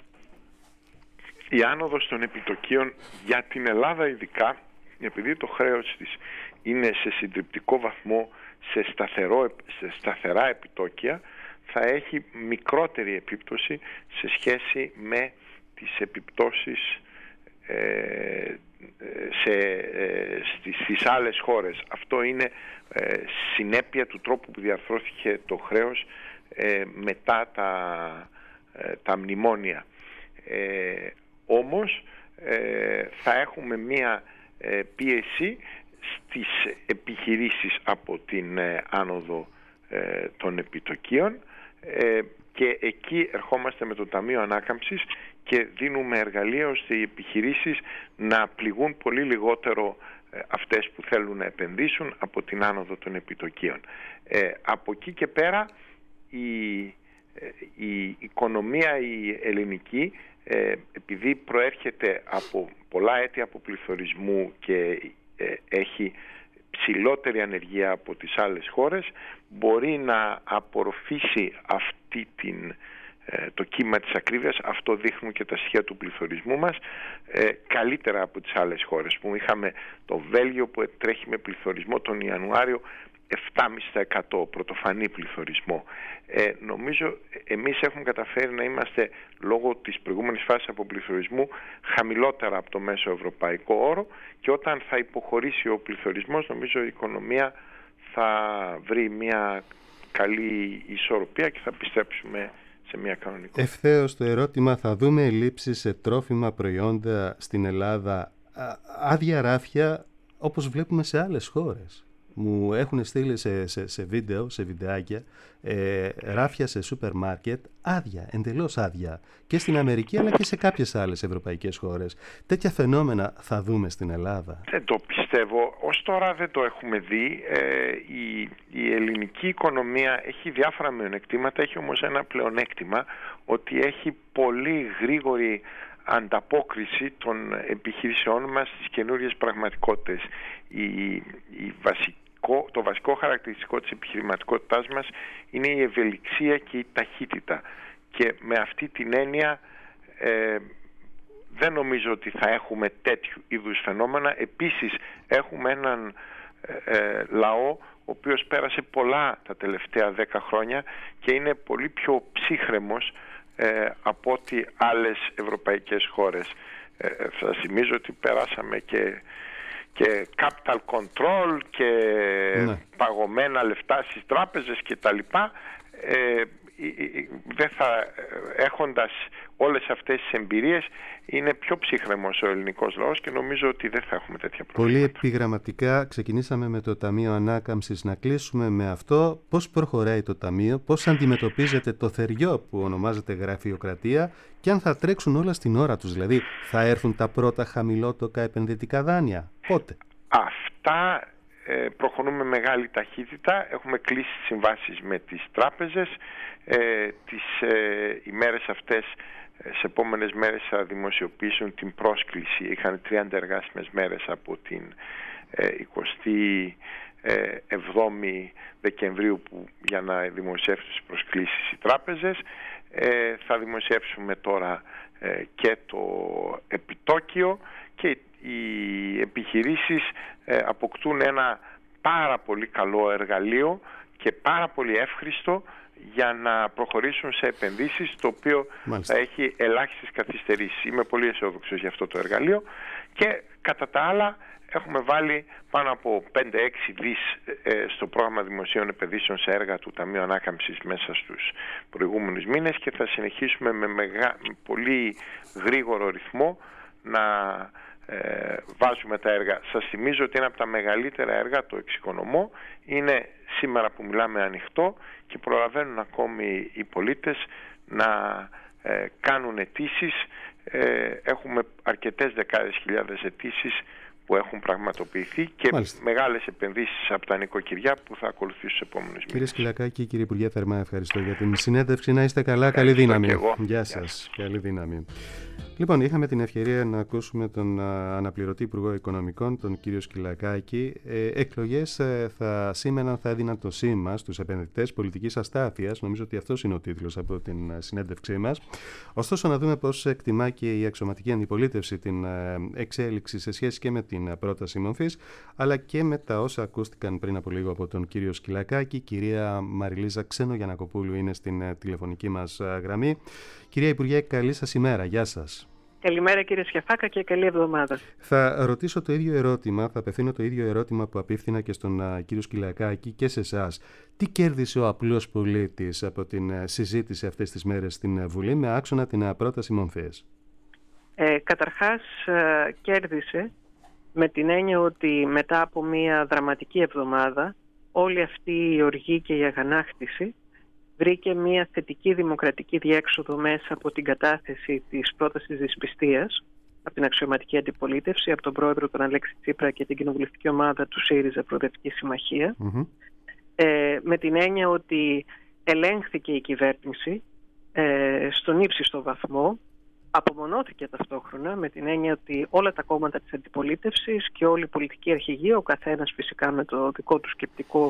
Η άνοδος των επιτοκίων για την Ελλάδα ειδικά, επειδή το χρέος της είναι σε συντριπτικό βαθμό σε σταθερά επιτόκια, θα έχει μικρότερη επίπτωση σε σχέση με τις επιπτώσεις στις άλλες χώρες. Αυτό είναι συνέπεια του τρόπου που διαρθρώθηκε το χρέος μετά τα μνημόνια. Όμως θα έχουμε μία πίεση στις επιχειρήσεις από την άνοδο των επιτοκίων, και εκεί ερχόμαστε με το Ταμείο Ανάκαμψης και δίνουμε εργαλεία ώστε οι επιχειρήσεις να πληγούν πολύ λιγότερο αυτές που θέλουν να επενδύσουν από την άνοδο των επιτοκίων. Από εκεί και πέρα η οικονομία η ελληνική, επειδή προέρχεται από πολλά έτη από πληθωρισμού και έχει ψηλότερη ανεργία από τις άλλες χώρες, μπορεί να απορροφήσει το κύμα της ακρίβειας. Αυτό δείχνουν και τα στοιχεία του πληθωρισμού μας, καλύτερα από τις άλλες χώρες, που είχαμε το Βέλγιο που τρέχει με πληθωρισμό τον Ιανουάριο 7,5% πρωτοφανή πληθωρισμό. Νομίζω εμείς έχουμε καταφέρει να είμαστε, λόγω της προηγούμενης φάσης αποπληθωρισμού, χαμηλότερα από το μέσο ευρωπαϊκό όρο, και όταν θα υποχωρήσει ο πληθωρισμός, νομίζω η οικονομία θα βρει μια καλή ισορροπία και θα πιστέψουμε σε μια κανονικότητα. Ευθέως το ερώτημα, θα δούμε ελλείψεις σε τρόφιμα προϊόντα στην Ελλάδα, άδεια ράφια όπως βλέπουμε σε άλλες χώρες? Μου έχουν στείλει σε βίντεο, σε βιντεάκια, ράφια σε σούπερ μάρκετ, άδεια, εντελώς άδεια, και στην Αμερική αλλά και σε κάποιες άλλες ευρωπαϊκές χώρες. Τέτοια φαινόμενα θα δούμε στην Ελλάδα? Δεν το πιστεύω. Ως τώρα δεν το έχουμε δει. Η ελληνική οικονομία έχει διάφορα μειονεκτήματα, έχει όμως ένα πλεονέκτημα, ότι έχει πολύ γρήγορη ανταπόκριση των επιχειρήσεών μας στις καινούριες πραγματικότητες. Το βασικό χαρακτηριστικό της επιχειρηματικότητάς μας είναι η ευελιξία και η ταχύτητα, και με αυτή την έννοια δεν νομίζω ότι θα έχουμε τέτοιου είδους φαινόμενα. Επίσης έχουμε έναν λαό ο οποίος πέρασε πολλά τα τελευταία 10 χρόνια και είναι πολύ πιο ψύχρεμος από ότι άλλες ευρωπαϊκές χώρες. Σας θυμίζω ότι περάσαμε και capital control και παγωμένα λεφτά στις τράπεζες και τα λοιπά. Έχοντας όλες αυτές τις εμπειρίες, είναι πιο ψύχρεμος ο ελληνικός λαός και νομίζω ότι δεν θα έχουμε τέτοια προβλήματα. Πολύ επιγραμματικά ξεκινήσαμε με το Ταμείο Ανάκαμψης. Να κλείσουμε με αυτό. Πώς προχωράει το Ταμείο, πώς αντιμετωπίζετε το θεριό που ονομάζεται γραφειοκρατία και αν θα τρέξουν όλα στην ώρα τους, δηλαδή θα έρθουν τα πρώτα χαμηλότοκα επενδυτικά δάνεια, πότε? Αυτά προχωρούμε μεγάλη ταχύτητα. Έχουμε κλείσει συμβάσεις με τις τράπεζες. Τις ημέρες αυτές, σε επόμενες μέρες θα δημοσιοποιήσουν την πρόσκληση. Είχαν 30 εργάσιμες μέρες από την 27η Δεκεμβρίου για να δημοσιεύσουν τις προσκλήσεις οι τράπεζες. Θα δημοσιεύσουμε τώρα και το επιτόκιο, και οι επιχειρήσεις αποκτούν ένα πάρα πολύ καλό εργαλείο και πάρα πολύ εύχριστο για να προχωρήσουν σε επενδύσεις, το οποίο θα έχει ελάχιστες καθυστερήσεις. Είμαι πολύ αισιόδοξος για αυτό το εργαλείο, και κατά τα άλλα έχουμε βάλει πάνω από 5-6 δις στο πρόγραμμα δημοσίων επενδύσεων σε έργα του Ταμείου Ανάκαμψης μέσα στους προηγούμενους μήνες, και θα συνεχίσουμε με πολύ γρήγορο ρυθμό να βάζουμε τα έργα. Σας θυμίζω ότι ένα από τα μεγαλύτερα έργα, το εξοικονομώ, είναι σήμερα που μιλάμε ανοιχτό και προλαβαίνουν ακόμη οι πολίτες να κάνουν αιτήσεις. Έχουμε αρκετές δεκάδες χιλιάδες αιτήσεις που έχουν πραγματοποιηθεί και μεγάλες επενδύσεις από τα νοικοκυριά που θα ακολουθήσουν στους επόμενους μήνες. Κύριε Σκυλακάκη, κύριε Υπουργέ, θερμά ευχαριστώ για την συνέντευξη. Να είστε καλά, καλή δύναμη. Γεια σας, καλή δύναμη. Λοιπόν, είχαμε την ευκαιρία να ακούσουμε τον αναπληρωτή Υπουργό Οικονομικών, τον κύριο Σκυλακάκη. Εκλογές θα σήμαιναν, θα έδιναν το σήμα στους επενδυτές πολιτικής αστάθειας. Νομίζω ότι αυτός είναι ο τίτλος από την συνέντευξή μας. Ωστόσο, να δούμε πώς εκτιμά και η αξιωματική αντιπολίτευση την εξέλιξη σε σχέση και με την πρόταση μορφής, αλλά και με τα όσα ακούστηκαν πριν από λίγο από τον κύριο Σκυλακάκη. Κυρία Μαριλίζα Ξένογιαννακοπούλου είναι στην τηλεφωνική μας γραμμή. Κυρία Υπουργέ, καλή σας ημέρα. Γεια σας. Καλημέρα κύριε Σιαφάκα και καλή εβδομάδα. Θα ρωτήσω το ίδιο ερώτημα, θα απευθύνω το ίδιο ερώτημα που απίφθηνα και στον κύριο Σκυλακάκη και σε εσάς. Τι κέρδισε ο απλός πολίτης από την συζήτηση αυτές τις μέρες στην Βουλή με άξονα την πρόταση μορφής? Καταρχάς κέρδισε με την έννοια ότι μετά από μια δραματική εβδομάδα όλη αυτή η οργή και η αγανάκτηση βρήκε μια θετική δημοκρατική διέξοδο μέσα από την κατάθεση της πρότασης δυσπιστίας από την αξιωματική αντιπολίτευση, από τον πρόεδρο τον Αλέξη Τσίπρα και την κοινοβουλευτική ομάδα του ΣΥΡΙΖΑ Προοδευτική Συμμαχία, με την έννοια ότι ελέγχθηκε η κυβέρνηση στον ύψιστο βαθμό, απομονώθηκε ταυτόχρονα με την έννοια ότι όλα τα κόμματα της αντιπολίτευσης και όλη η πολιτική αρχηγοί, ο καθένας φυσικά με το δικό του σκεπτικό,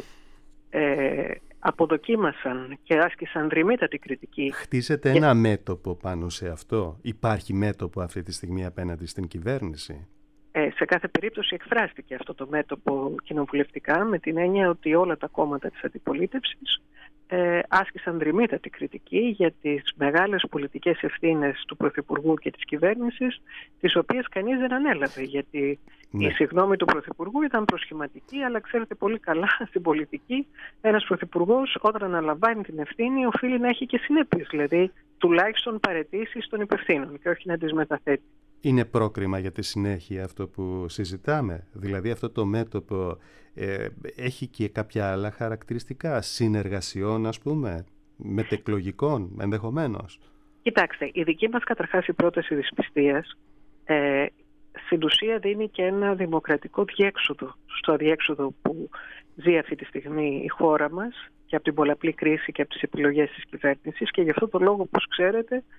αποδοκίμασαν και άσκησαν δρυμύτατη κριτική. Χτίζεται ένα μέτωπο πάνω σε αυτό? Υπάρχει μέτωπο αυτή τη στιγμή απέναντι στην κυβέρνηση? Σε κάθε περίπτωση εκφράστηκε αυτό το μέτωπο κοινοβουλευτικά με την έννοια ότι όλα τα κόμματα της αντιπολίτευσης άσκησαν δρυμύτατη κριτική για τις μεγάλες πολιτικές ευθύνες του Πρωθυπουργού και της κυβέρνησης, τις οποίες κανείς δεν ανέλαβε, γιατί η συγγνώμη του Πρωθυπουργού ήταν προσχηματική, αλλά ξέρετε πολύ καλά στην πολιτική ένας Πρωθυπουργός όταν αναλαμβάνει την ευθύνη οφείλει να έχει και συνέπειες, δηλαδή τουλάχιστον παραιτήσεις των υπευθύνων και όχι να τις μεταθέτει. Είναι πρόκριμα για τη συνέχεια αυτό που συζητάμε? Δηλαδή αυτό το μέτωπο έχει και κάποια άλλα χαρακτηριστικά συνεργασιών, ας πούμε, μετεκλογικών ενδεχομένως? Κοιτάξτε, η δική μας καταρχάς η πρόταση δυσπιστίας στην ουσία δίνει και ένα δημοκρατικό διέξοδο στο αδιέξοδο που ζει αυτή τη στιγμή η χώρα μας και από την πολλαπλή κρίση και από τις επιλογές της κυβέρνησης, και γι' αυτό το λόγο, όπως ξέρετε,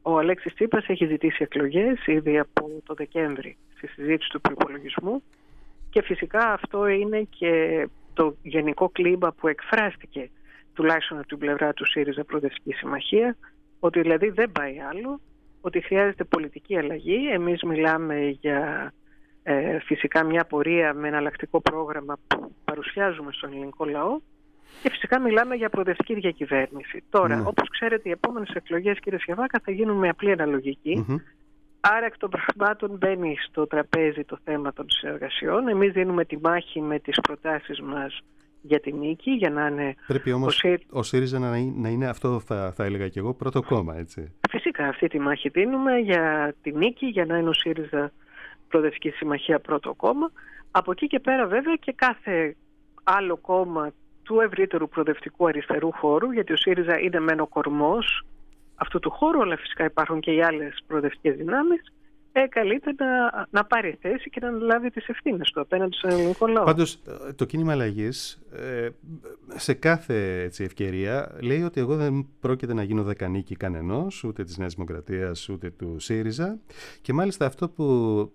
Ο Αλέξης Τσίπρας έχει ζητήσει εκλογές ήδη από το Δεκέμβρη στη συζήτηση του προϋπολογισμού και φυσικά αυτό είναι και το γενικό κλίμα που εκφράστηκε τουλάχιστον από την πλευρά του ΣΥΡΙΖΑ Προοδευτική Συμμαχία, ότι δηλαδή δεν πάει άλλο, ότι χρειάζεται πολιτική αλλαγή. Εμείς μιλάμε για φυσικά μια πορεία με εναλλακτικό πρόγραμμα που παρουσιάζουμε στον ελληνικό λαό και φυσικά μιλάμε για προοδευτική διακυβέρνηση. Τώρα, όπως ξέρετε, οι επόμενες εκλογές, κύριε Σιαβάκα, θα γίνουν με απλή αναλογική. Άρα εκ των πραγμάτων μπαίνει στο τραπέζι το θέμα των συνεργασιών. Εμείς δίνουμε τη μάχη με τις προτάσεις μας για τη νίκη, για να είναι... Πρέπει όμως ο ΣΥΡΙΖΑ να είναι, αυτό θα έλεγα και εγώ, πρώτο κόμμα, έτσι. Φυσικά αυτή τη μάχη δίνουμε για τη νίκη, για να είναι ο ΣΥΡΙΖΑ Προοδευτική Συμμαχία πρώτο κόμμα. Από εκεί και πέρα βέβαια και κάθε άλλο κόμμα του ευρύτερου προοδευτικού αριστερού χώρου, γιατί ο ΣΥΡΙΖΑ είναι μεν ο κορμός αυτού του χώρου, αλλά φυσικά υπάρχουν και οι άλλες προοδευτικές δυνάμεις, καλείται να πάρει θέση και να αναλάβει τις ευθύνες του απέναντι στον ελληνικό λαό. Πάντως, το κίνημα αλλαγής σε κάθε ευκαιρία λέει ότι εγώ δεν πρόκειται να γίνω δεκανίκη κανενός, ούτε της Νέας Δημοκρατίας, ούτε του ΣΥΡΙΖΑ, και μάλιστα αυτό που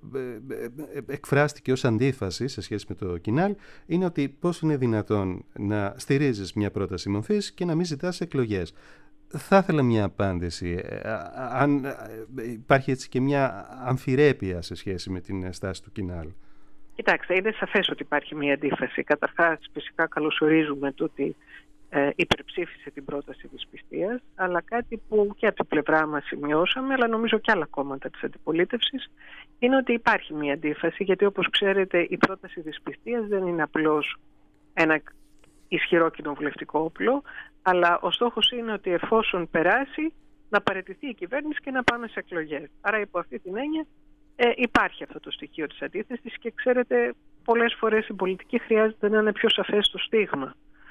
εκφράστηκε ως αντίφαση σε σχέση με το Κινάλ είναι ότι πώς είναι δυνατόν να στηρίζεις μια πρόταση μορφής και να μην ζητάς εκλογές. Θα ήθελα μια απάντηση, αν υπάρχει έτσι και μια αμφιρέπεια σε σχέση με την στάση του Κινάλ. Κοιτάξτε, είναι σαφές ότι υπάρχει μια αντίφαση. Καταρχάς, φυσικά καλωσορίζουμε το ότι υπερψήφισε την πρόταση της πιστείας, αλλά κάτι που και από την πλευρά μας σημειώσαμε, αλλά νομίζω και άλλα κόμματα της αντιπολίτευσης, είναι ότι υπάρχει μια αντίφαση, γιατί όπως ξέρετε η πρόταση της πιστείας δεν είναι απλώς ένα ισχυρό κοινοβουλευτικό όπλο, αλλά ο στόχος είναι ότι εφόσον περάσει να παραιτηθεί η κυβέρνηση και να πάμε σε εκλογές. Άρα υπό αυτή την έννοια υπάρχει αυτό το στοιχείο της αντίθεσης και ξέρετε πολλές φορές στην πολιτική χρειάζεται να είναι πιο σαφές το στίγμα.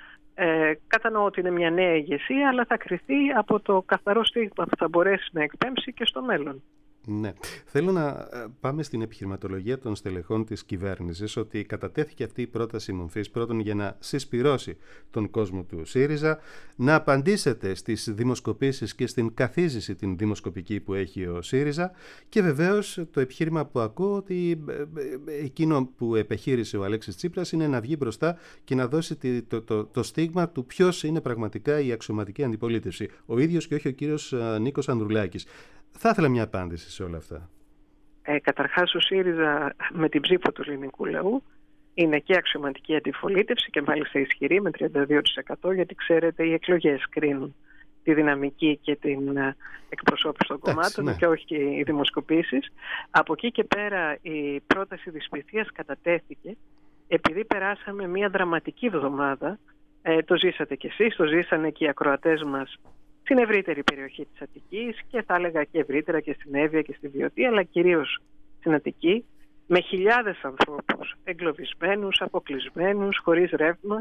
Κατανοώ ότι είναι μια νέα ηγεσία, αλλά θα κριθεί από το καθαρό στίγμα που θα μπορέσει να εκπέμψει και στο μέλλον. Ναι. Θέλω να πάμε στην επιχειρηματολογία των στελεχών της κυβέρνησης, ότι κατατέθηκε αυτή η πρόταση μορφής πρώτον για να συσπυρώσει τον κόσμο του ΣΥΡΙΖΑ, να απαντήσετε στις δημοσκοπήσεις και στην καθίζηση την δημοσκοπική που έχει ο ΣΥΡΙΖΑ, και βεβαίως το επιχείρημα που ακούω ότι εκείνο που επεχείρησε ο Αλέξης Τσίπρας είναι να βγει μπροστά και να δώσει το στίγμα του ποιος είναι πραγματικά η αξιωματική αντιπολίτευση, ο ίδιος και όχι ο κύριος Νίκος Ανδρουλάκης. Θα ήθελα μια απάντηση σε όλα αυτά. Καταρχάς ο ΣΥΡΙΖΑ με την ψήφο του ελληνικού λαού είναι και αξιωματική αντιπολίτευση και μάλιστα ισχυρή με 32%, γιατί ξέρετε οι εκλογές κρίνουν τη δυναμική και την εκπροσώπηση των κομμάτων και όχι και οι δημοσκοπήσεις. Από εκεί και πέρα η πρόταση της πιστείας κατατέθηκε επειδή περάσαμε μια δραματική εβδομάδα. Το ζήσατε κι εσείς, το ζήσανε και οι ακροατές μας στην ευρύτερη περιοχή της Αττικής και θα έλεγα και ευρύτερα και στην Εύβοια και στη Βιωτή, αλλά κυρίως στην Αττική, με χιλιάδες ανθρώπους εγκλωβισμένους, αποκλεισμένους, χωρίς ρεύμα.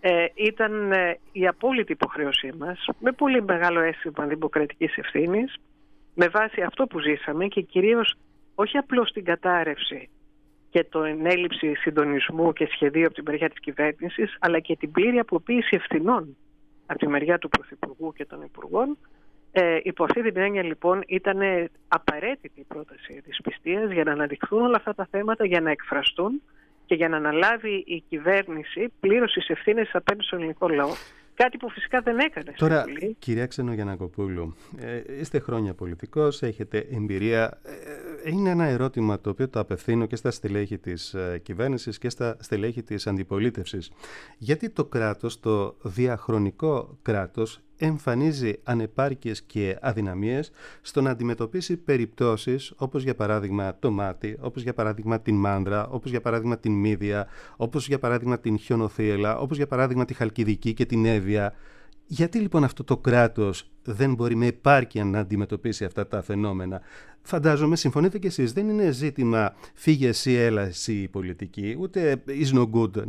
Ήταν η απόλυτη υποχρέωσή μας, με πολύ μεγάλο αίσθημα δημοκρατικής ευθύνης, με βάση αυτό που ζήσαμε και κυρίως όχι απλώς την κατάρρευση και την έλλειψη συντονισμού και σχεδίου από την μεριά της κυβέρνησης, αλλά και την πλήρη αποποίηση ευθυνών από τη μεριά του Πρωθυπουργού και των Υπουργών. Υπό αυτή την έννοια λοιπόν ήταν απαραίτητη η πρόταση της πιστείας για να αναδειχθούν όλα αυτά τα θέματα, για να εκφραστούν και για να αναλάβει η κυβέρνηση πλήρως τις ευθύνες απέναντι στον ελληνικό λαό. Κάτι που φυσικά δεν έκανε. Τώρα, κυρία Ξενογιαννακοπούλου, είστε χρόνια πολιτικός, έχετε εμπειρία. Είναι ένα ερώτημα το οποίο το απευθύνω και στα στελέχη της κυβέρνησης και στα στελέχη της αντιπολίτευσης. Γιατί το κράτος, το διαχρονικό κράτος, εμφανίζει ανεπάρκειες και αδυναμίες στο να αντιμετωπίσει περιπτώσεις όπως για παράδειγμα το Μάτι, όπως για παράδειγμα την Μάνδρα, όπως για παράδειγμα την Μύδια, όπως για παράδειγμα την Χιονοθύελλα, όπως για παράδειγμα τη Χαλκιδική και την Εύβοια. Γιατί λοιπόν αυτό το κράτος δεν μπορεί με επάρκεια να αντιμετωπίσει αυτά τα φαινόμενα? Φαντάζομαι, συμφωνείτε κι εσείς, δεν είναι ζήτημα φύγε εσύ, έλα εσύ η πολιτική, ούτε is no good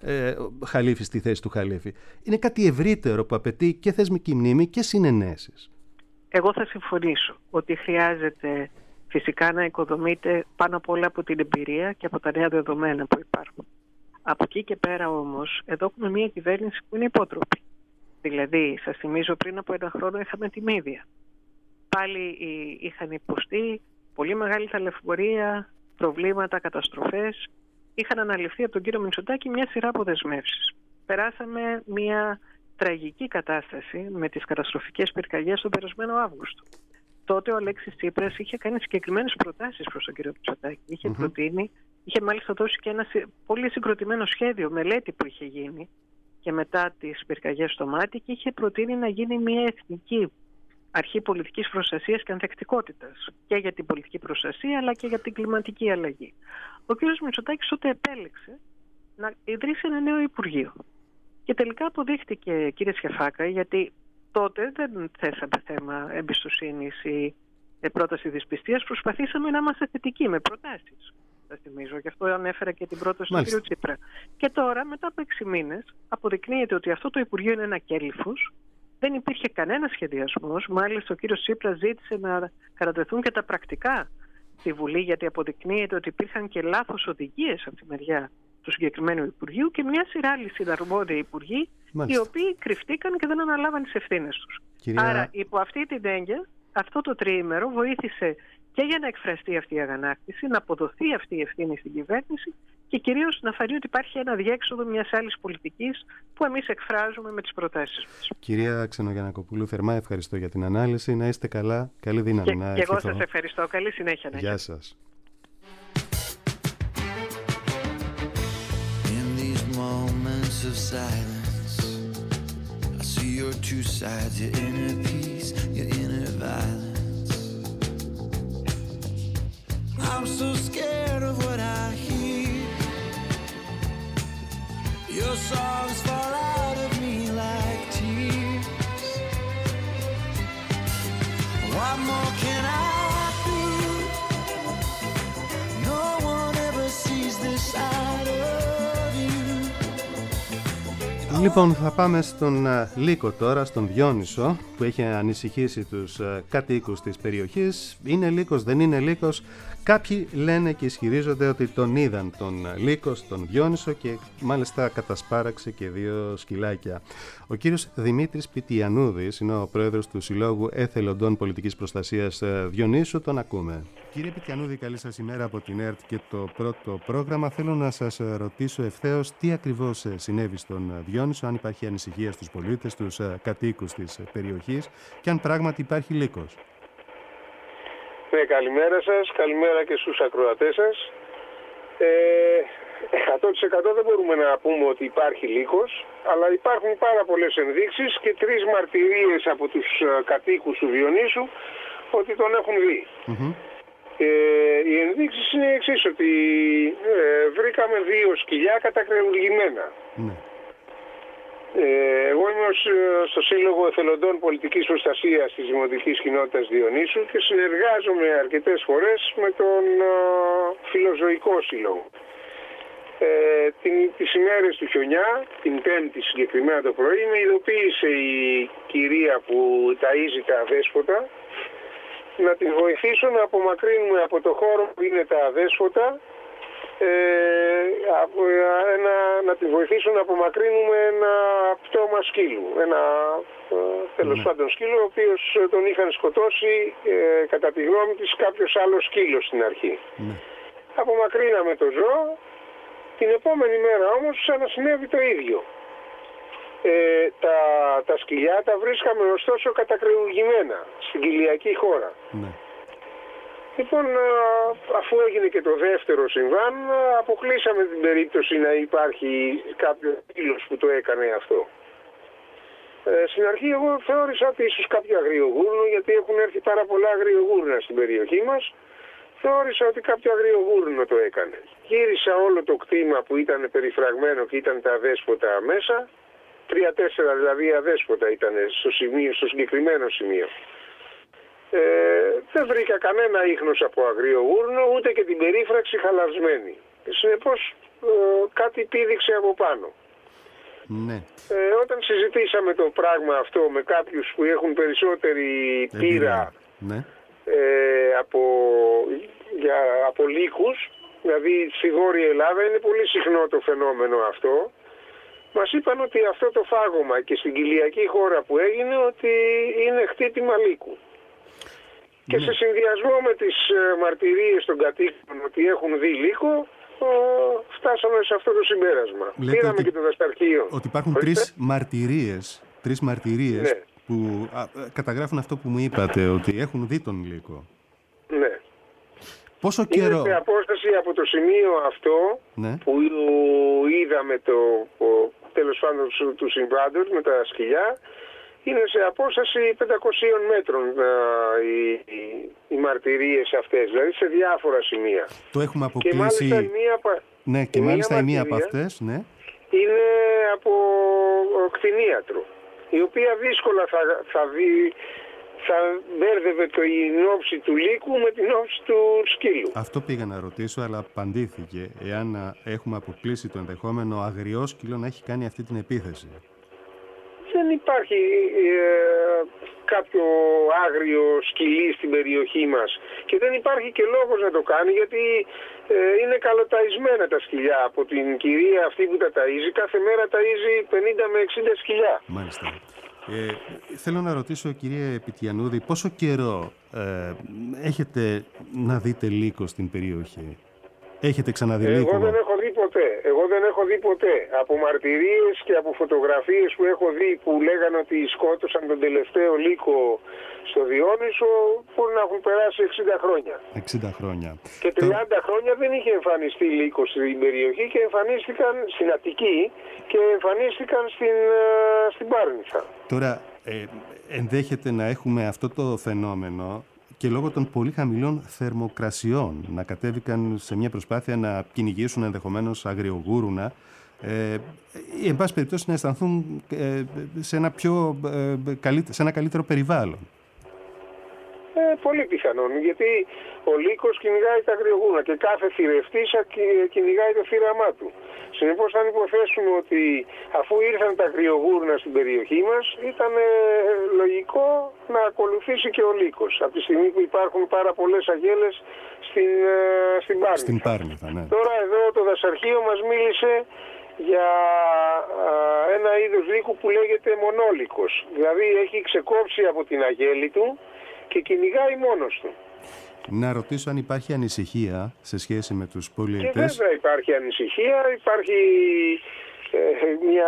χαλίφη στη θέση του χαλίφη. Είναι κάτι ευρύτερο που απαιτεί και θεσμική μνήμη και συνενέσεις. Εγώ θα συμφωνήσω ότι χρειάζεται φυσικά να οικοδομείται πάνω απ' όλα από την εμπειρία και από τα νέα δεδομένα που υπάρχουν. Από εκεί και πέρα όμως, εδώ έχουμε μια κυβέρνηση που είναι υπότροπη. Δηλαδή, σας θυμίζω πριν από ένα χρόνο είχαμε τη Μύδια. πάλι είχαν υποστεί πολύ μεγάλη ταλαιπωρία, προβλήματα, καταστροφές. Είχαν αναλυφθεί από τον κύριο Μητσοτάκη μια σειρά από δεσμεύσεις. Περάσαμε μια τραγική κατάσταση με τις καταστροφικές πυρκαγιές τον περασμένο Αύγουστο. Τότε ο Αλέξης Τσίπρας είχε κάνει συγκεκριμένες προτάσεις προς τον κύριο Μητσοτάκη. Είχε προτείνει, είχε μάλιστα δώσει και ένα πολύ συγκροτημένο σχέδιο, μελέτη που είχε γίνει και μετά τις πυρκαγιές στο Μάτι, και είχε προτείνει να γίνει μια εθνική αρχή πολιτικής προστασίας και ανθεκτικότητας και για την πολιτική προστασία αλλά και για την κλιματική αλλαγή. Ο κύριος Μητσοτάκης τότε επέλεξε να ιδρύσει ένα νέο Υπουργείο. Και τελικά αποδείχτηκε, κύριε Σχεφάκα, γιατί τότε δεν θέσαμε θέμα εμπιστοσύνης ή πρόταση δυσπιστίας, προσπαθήσαμε να είμαστε θετικοί με προτάσεις. Θα θυμίζω, γι' αυτό ανέφερα και την πρόταση του κ. Τσίπρα. Και τώρα, μετά από 6 μήνες, αποδεικνύεται ότι αυτό το Υπουργείο είναι ένα κέλυφος. Δεν υπήρχε κανένα σχεδιασμός. Μάλιστα, ο κ. Τσίπρας ζήτησε να κατατεθούν και τα πρακτικά στη Βουλή, γιατί αποδεικνύεται ότι υπήρχαν και λάθος οδηγίες από τη μεριά του συγκεκριμένου Υπουργείου και μια σειρά άλλοι συναρμόδιοι υπουργοί, οι οποίοι κρυφτήκαν και δεν αναλάβαν τις ευθύνες τους. Άρα, υπό αυτή την έννοια, αυτό το τριήμερο βοήθησε και για να εκφραστεί αυτή η αγανάκτηση, να αποδοθεί αυτή η ευθύνη στην κυβέρνηση και κυρίως να φανεί ότι υπάρχει ένα διέξοδο μιας άλλης πολιτικής που εμείς εκφράζουμε με τις προτάσεις μας. Κυρία Ξενογιαννακοπούλου, θερμά ευχαριστώ για την ανάλυση. Να είστε καλά. Καλή δύναμη. Και εγώ σας ευχαριστώ. Καλή συνέχεια. Γεια σας. Of silence, I see your two sides, your inner peace, your inner violence. I'm so scared of what I hear. Your songs fall out of me like tears. What more can I do? No one ever sees this side of. Λοιπόν, θα πάμε στον Λύκο τώρα, στον Διόνυσο, που έχει ανησυχήσει τους κατοίκους της περιοχής. Είναι Λύκος, δεν είναι Λύκος? Κάποιοι λένε και ισχυρίζονται ότι τον είδαν τον Λύκο, τον Διόνυσο, και μάλιστα κατασπάραξε και 2 σκυλάκια. Ο κύριος Δημήτρης Πιτιανούδης είναι ο πρόεδρος του Συλλόγου Εθελοντών Πολιτικής Προστασίας Διονύσου. Τον ακούμε. Κύριε Πιτιανούδη, καλή σας ημέρα από την ΕΡΤ και το πρώτο πρόγραμμα. Θέλω να σας ρωτήσω ευθέως τι ακριβώς συνέβη στον Διόνυσο, αν υπάρχει ανησυχία στους πολίτες, στους κατοίκους της περιοχής και αν πράγματι υπάρχει Λύκος. Ναι, καλημέρα σας, καλημέρα και στους ακροατές σας. 100% δεν μπορούμε να πούμε ότι υπάρχει Λύκος, αλλά υπάρχουν πάρα πολλές ενδείξεις και 3 μαρτυρίες από τους κατοίκους του Διονύσου ότι τον έχουν δει. Οι ενδείξεις είναι οι εξής, ότι βρήκαμε 2 σκυλιά κατακρεουργημένα. Εγώ είμαι στο Σύλλογο Εθελοντών Πολιτικής Προστασίας της Δημοτικής Κοινότητας Διονύσου και συνεργάζομαι αρκετές φορές με τον Φιλοζωικό Σύλλογο. Τις ημέρες του χιονιά, την Πέμπτη συγκεκριμένα το πρωί, με ειδοποίησε η κυρία που ταΐζει τα αδέσποτα να την βοηθήσω να απομακρύνουμε από το χώρο που είναι τα αδέσποτα, να την βοηθήσω να απομακρύνουμε ένα πτώμα σκύλου, ένα τέλος πάντων σκύλο, ο οποίος τον είχαν σκοτώσει κατά τη γνώμη της κάποιος άλλος σκύλος στην αρχή. Απομακρύναμε το ζώο, την επόμενη μέρα όμως ξανασυνέβη το ίδιο. Τα σκυλιά τα βρίσκαμε ωστόσο κατακρεουργημένα στην κοιλιακή χώρα. Λοιπόν, αφού έγινε και το δεύτερο συμβάν, αποκλείσαμε την περίπτωση να υπάρχει κάποιος σκύλος που το έκανε αυτό. Στην αρχή εγώ θεώρησα ότι ίσως κάποιο αγριογούρνο, γιατί έχουν έρθει πάρα πολλά αγριογούρνα στην περιοχή μας, θεώρησα ότι κάποιο αγριογούρνο το έκανε. Γύρισα όλο το κτήμα που ήταν περιφραγμένο και ήταν τα αδέσποτα μέσα, 3-4 δηλαδή αδέσποτα ήταν στο συγκεκριμένο σημείο. Δεν βρήκα κανένα ίχνος από αγριογούρνο, ούτε και την περίφραξη χαλασμένη. Συνεπώς κάτι πήδηξε από πάνω. Όταν συζητήσαμε το πράγμα αυτό με κάποιους που έχουν περισσότερη πείρα από λύκους, δηλαδή στη Βόρεια Ελλάδα είναι πολύ συχνό το φαινόμενο αυτό, μας είπαν ότι αυτό το φάγωμα και στην κοιλιακή χώρα που έγινε ότι είναι χτύπημα λύκου. Και σε συνδυασμό με τις μαρτυρίες των κατοίκων ότι έχουν δει λύκο, φτάσαμε σε αυτό το συμπέρασμα. Πήραμε και το δασταρχείο. Ότι υπάρχουν τρεις μαρτυρίες ναι. που καταγράφουν αυτό που μου είπατε, ότι έχουν δει τον λύκο. Ναι. Πόσο καιρό... Είναι σε απόσταση από το σημείο αυτό ναι. που είδαμε τέλος πάντων του συμβάντος με τα σκυλιά, είναι σε απόσταση 500 μέτρων οι μαρτυρίες αυτές, δηλαδή σε διάφορα σημεία. Το έχουμε αποκλείσει. Και μάλιστα η μία από αυτές, ναι. Είναι από κτηνίατρο, η οποία δύσκολα θα μπέρδευε την όψη του λύκου με την όψη του σκύλου. Αυτό πήγα να ρωτήσω, αλλά απαντήθηκε. Εάν έχουμε αποκλείσει το ενδεχόμενο αγριόσκυλο να έχει κάνει αυτή την επίθεση. Δεν υπάρχει κάποιο άγριο σκυλί στην περιοχή μας και δεν υπάρχει και λόγος να το κάνει, γιατί είναι καλοταϊσμένα τα σκυλιά από την κυρία αυτή που τα ταΐζει. Κάθε μέρα ταΐζει 50 με 60 σκυλιά. Μάλιστα. Θέλω να ρωτήσω, κύριε Πιτιανούδη, πόσο καιρό έχετε να δείτε λύκο στην περιοχή? Έχετε ξαναδεί λύκο? Εγώ δεν έχω δει ποτέ. Από μαρτυρίες και από φωτογραφίες που έχω δει που λέγανε ότι σκότωσαν τον τελευταίο λύκο στο Διόνυσο, μπορεί να έχουν περάσει 60 χρόνια. 60 χρόνια. Και 30 χρόνια δεν είχε εμφανιστεί λύκο στην περιοχή και εμφανίστηκαν στην Αττική και εμφανίστηκαν στην Πάρνηθα. Τώρα, ενδέχεται να έχουμε αυτό το φαινόμενο και λόγω των πολύ χαμηλών θερμοκρασιών να κατέβηκαν σε μια προσπάθεια να κυνηγήσουν ενδεχομένως αγριογούρουνα, ή εν πάση περιπτώσει να αισθανθούν σε ένα καλύτερο περιβάλλον. Πολύ πιθανόν, γιατί ο λύκος κυνηγάει τα αγριογούρουνα και κάθε θηρευτής κυνηγάει το θύραμά του. Συνεπώς, αν υποθέσουμε ότι αφού ήρθαν τα αγριογούρουνα στην περιοχή μας, ήταν λογικό να ακολουθήσει και ο λύκος, από τη στιγμή που υπάρχουν πάρα πολλές αγέλες στην Πάρνηθα. Στην Πάρνηθα, ναι. Τώρα εδώ το δασαρχείο μας μίλησε για ένα είδος λύκου που λέγεται μονόλυκος. Δηλαδή έχει ξεκόψει από την αγέλη του και κυνηγάει μόνος του. Να ρωτήσω αν υπάρχει ανησυχία σε σχέση με τους πολίτες. Και βέβαια υπάρχει ανησυχία, υπάρχει μια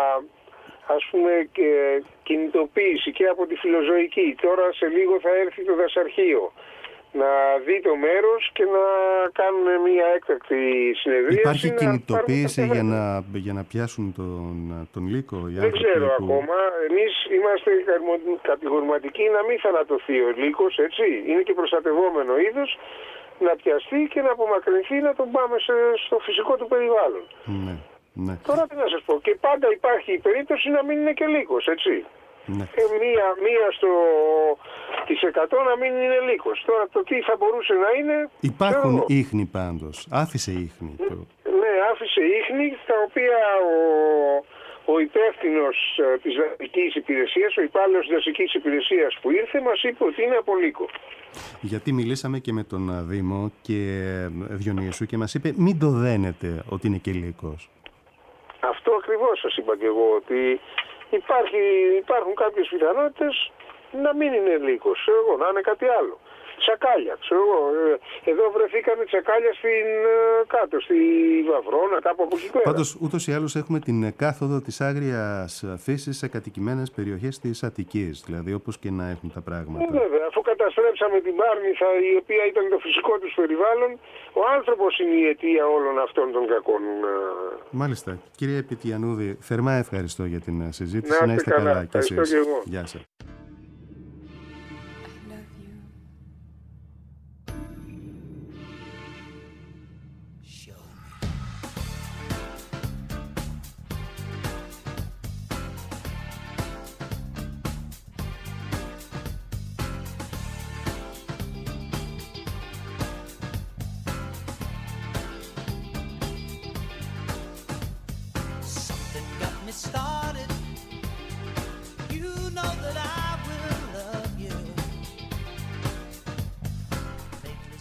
κινητοποίηση και από τη φιλοζωική. Τώρα σε λίγο θα έρθει το δασαρχείο να δει το μέρος και να κάνουν μια έκτακτη συνεδρίαση. Υπάρχει κινητοποίηση για να πιάσουν τον λύκο? Δεν ξέρω ακόμα. Εμείς είμαστε κατηγορηματικοί να μην θανατωθεί ο λύκος, έτσι. Είναι και προστατευόμενο είδος, να πιαστεί και να απομακρυνθεί, να τον πάμε στο φυσικό του περιβάλλον. Ναι, ναι. Τώρα τι να σας πω. Και πάντα υπάρχει η περίπτωση να μην είναι και λύκος, έτσι. Ναι. Μία στις 100 να μην είναι λύκος. Τώρα το τι θα μπορούσε να είναι... Υπάρχουν ίχνη πάντως. Άφησε ίχνη. Ναι, άφησε ίχνη, τα οποία ο υπεύθυνος της δασικής υπηρεσίας, ο υπάλληλος της δασικής υπηρεσίας που ήρθε, μας είπε ότι είναι από λύκο. Γιατί μιλήσαμε και με τον Δήμο και Διονύσου και μας είπε μην το δένετε ότι είναι και λύκος. Αυτό ακριβώς σας είπα και εγώ, ότι υπάρχουν κάποιες πιθανότητες να μην είναι λύκος, να είναι κάτι άλλο. Τσακάλια, εδώ βρεθήκανε τσακάλια κάτω, στη Βαυρώνα, κάπου από εκεί πέρα. Πάντως, ούτως ή άλλως έχουμε την κάθοδο της άγριας φύσης σε κατοικημένες περιοχές της Αττικής, δηλαδή όπως και να έχουν τα πράγματα. Βέβαια, αφού καταστρέψαμε την Πάρνηθα, η οποία ήταν το φυσικό τους περιβάλλον, ο άνθρωπος είναι η αιτία όλων αυτών των κακών. Μάλιστα. Κύριε Πιτιανούδη, θερμά ευχαριστώ για την συζήτηση. Να είστε καλά. Και εσείς. Γεια σας. Started, you know that I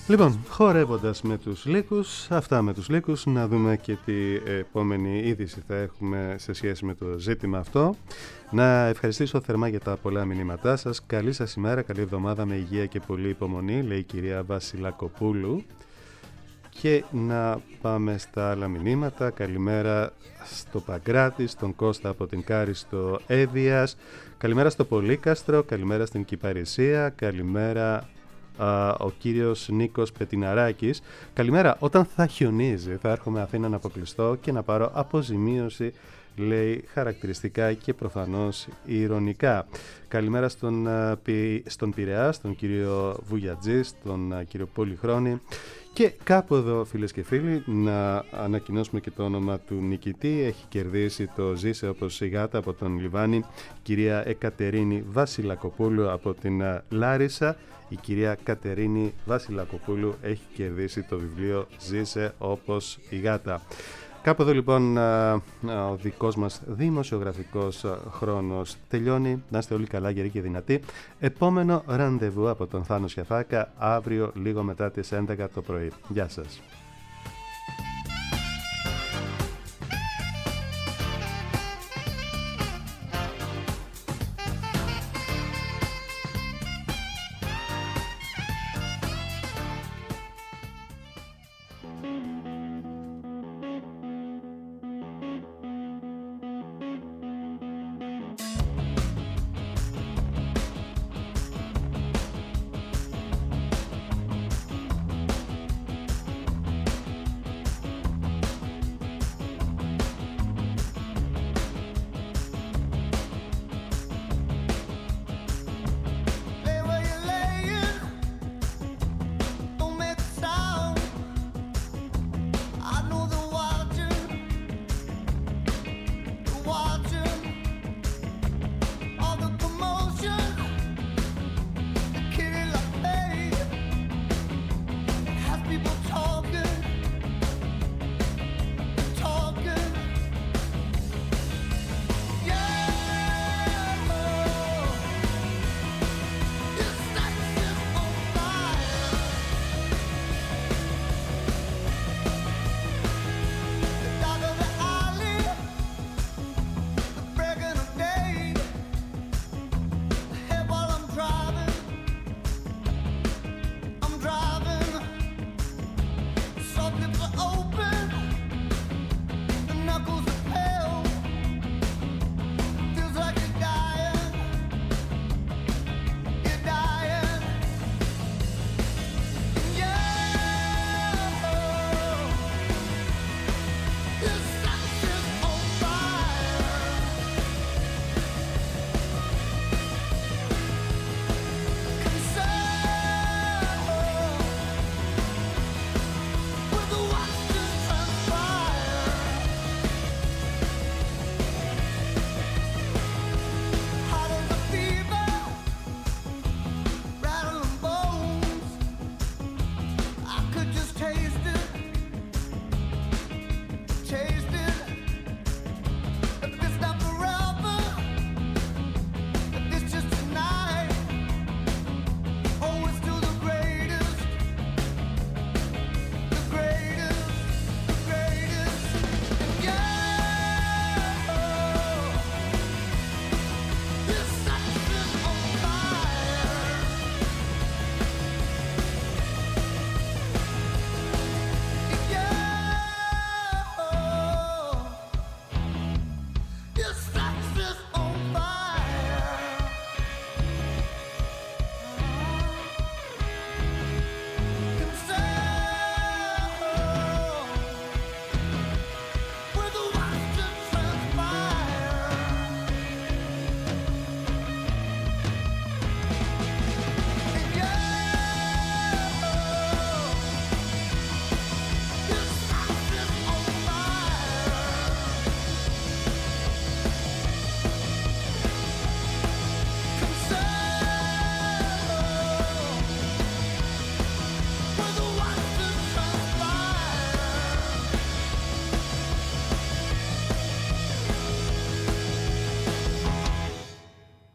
Λοιπόν, χορεύοντας με τους λύκους, αυτά με τους λύκους, να δούμε και τι επόμενη είδηση θα έχουμε σε σχέση με το ζήτημα αυτό. Να ευχαριστήσω θερμά για τα πολλά μηνύματά σας. Καλή σας ημέρα, καλή εβδομάδα με υγεία και πολλή υπομονή, λέει η κυρία Βασιλακοπούλου. Και να πάμε στα άλλα μηνύματα. Καλημέρα στο Παγκράτη, στον Κώστα από την Κάριστο Εύβοιας. Καλημέρα στο Πολύκαστρο, καλημέρα στην Κυπαρισία, καλημέρα ο κύριος Νίκος Πετιναράκης. Καλημέρα, όταν θα χιονίζει θα έρχομαι Αθήνα να αποκλειστώ και να πάρω αποζημίωση, λέει χαρακτηριστικά και προφανώς ηρωνικά. Καλημέρα στον Πειραιά, στον κύριο Βουγιατζή, στον κύριο Πολυχρόνη. Και κάπου εδώ, φίλες και φίλοι, να ανακοινώσουμε και το όνομα του νικητή. Έχει κερδίσει το «Ζήσε όπως η γάτα» από τον Λιβάνι, κυρία Εκατερίνη Βασιλακοπούλου από την Λάρισα. Η κυρία Κατερίνη Βασιλακοπούλου έχει κερδίσει το βιβλίο «Ζήσε όπως η γάτα». Κάπου εδώ λοιπόν ο δικός μας δημοσιογραφικός χρόνος τελειώνει. Να είστε όλοι καλά, γεροί και δυνατοί. Επόμενο ραντεβού από τον Θάνο Σιαφάκα αύριο λίγο μετά τις 11 το πρωί. Γεια σας.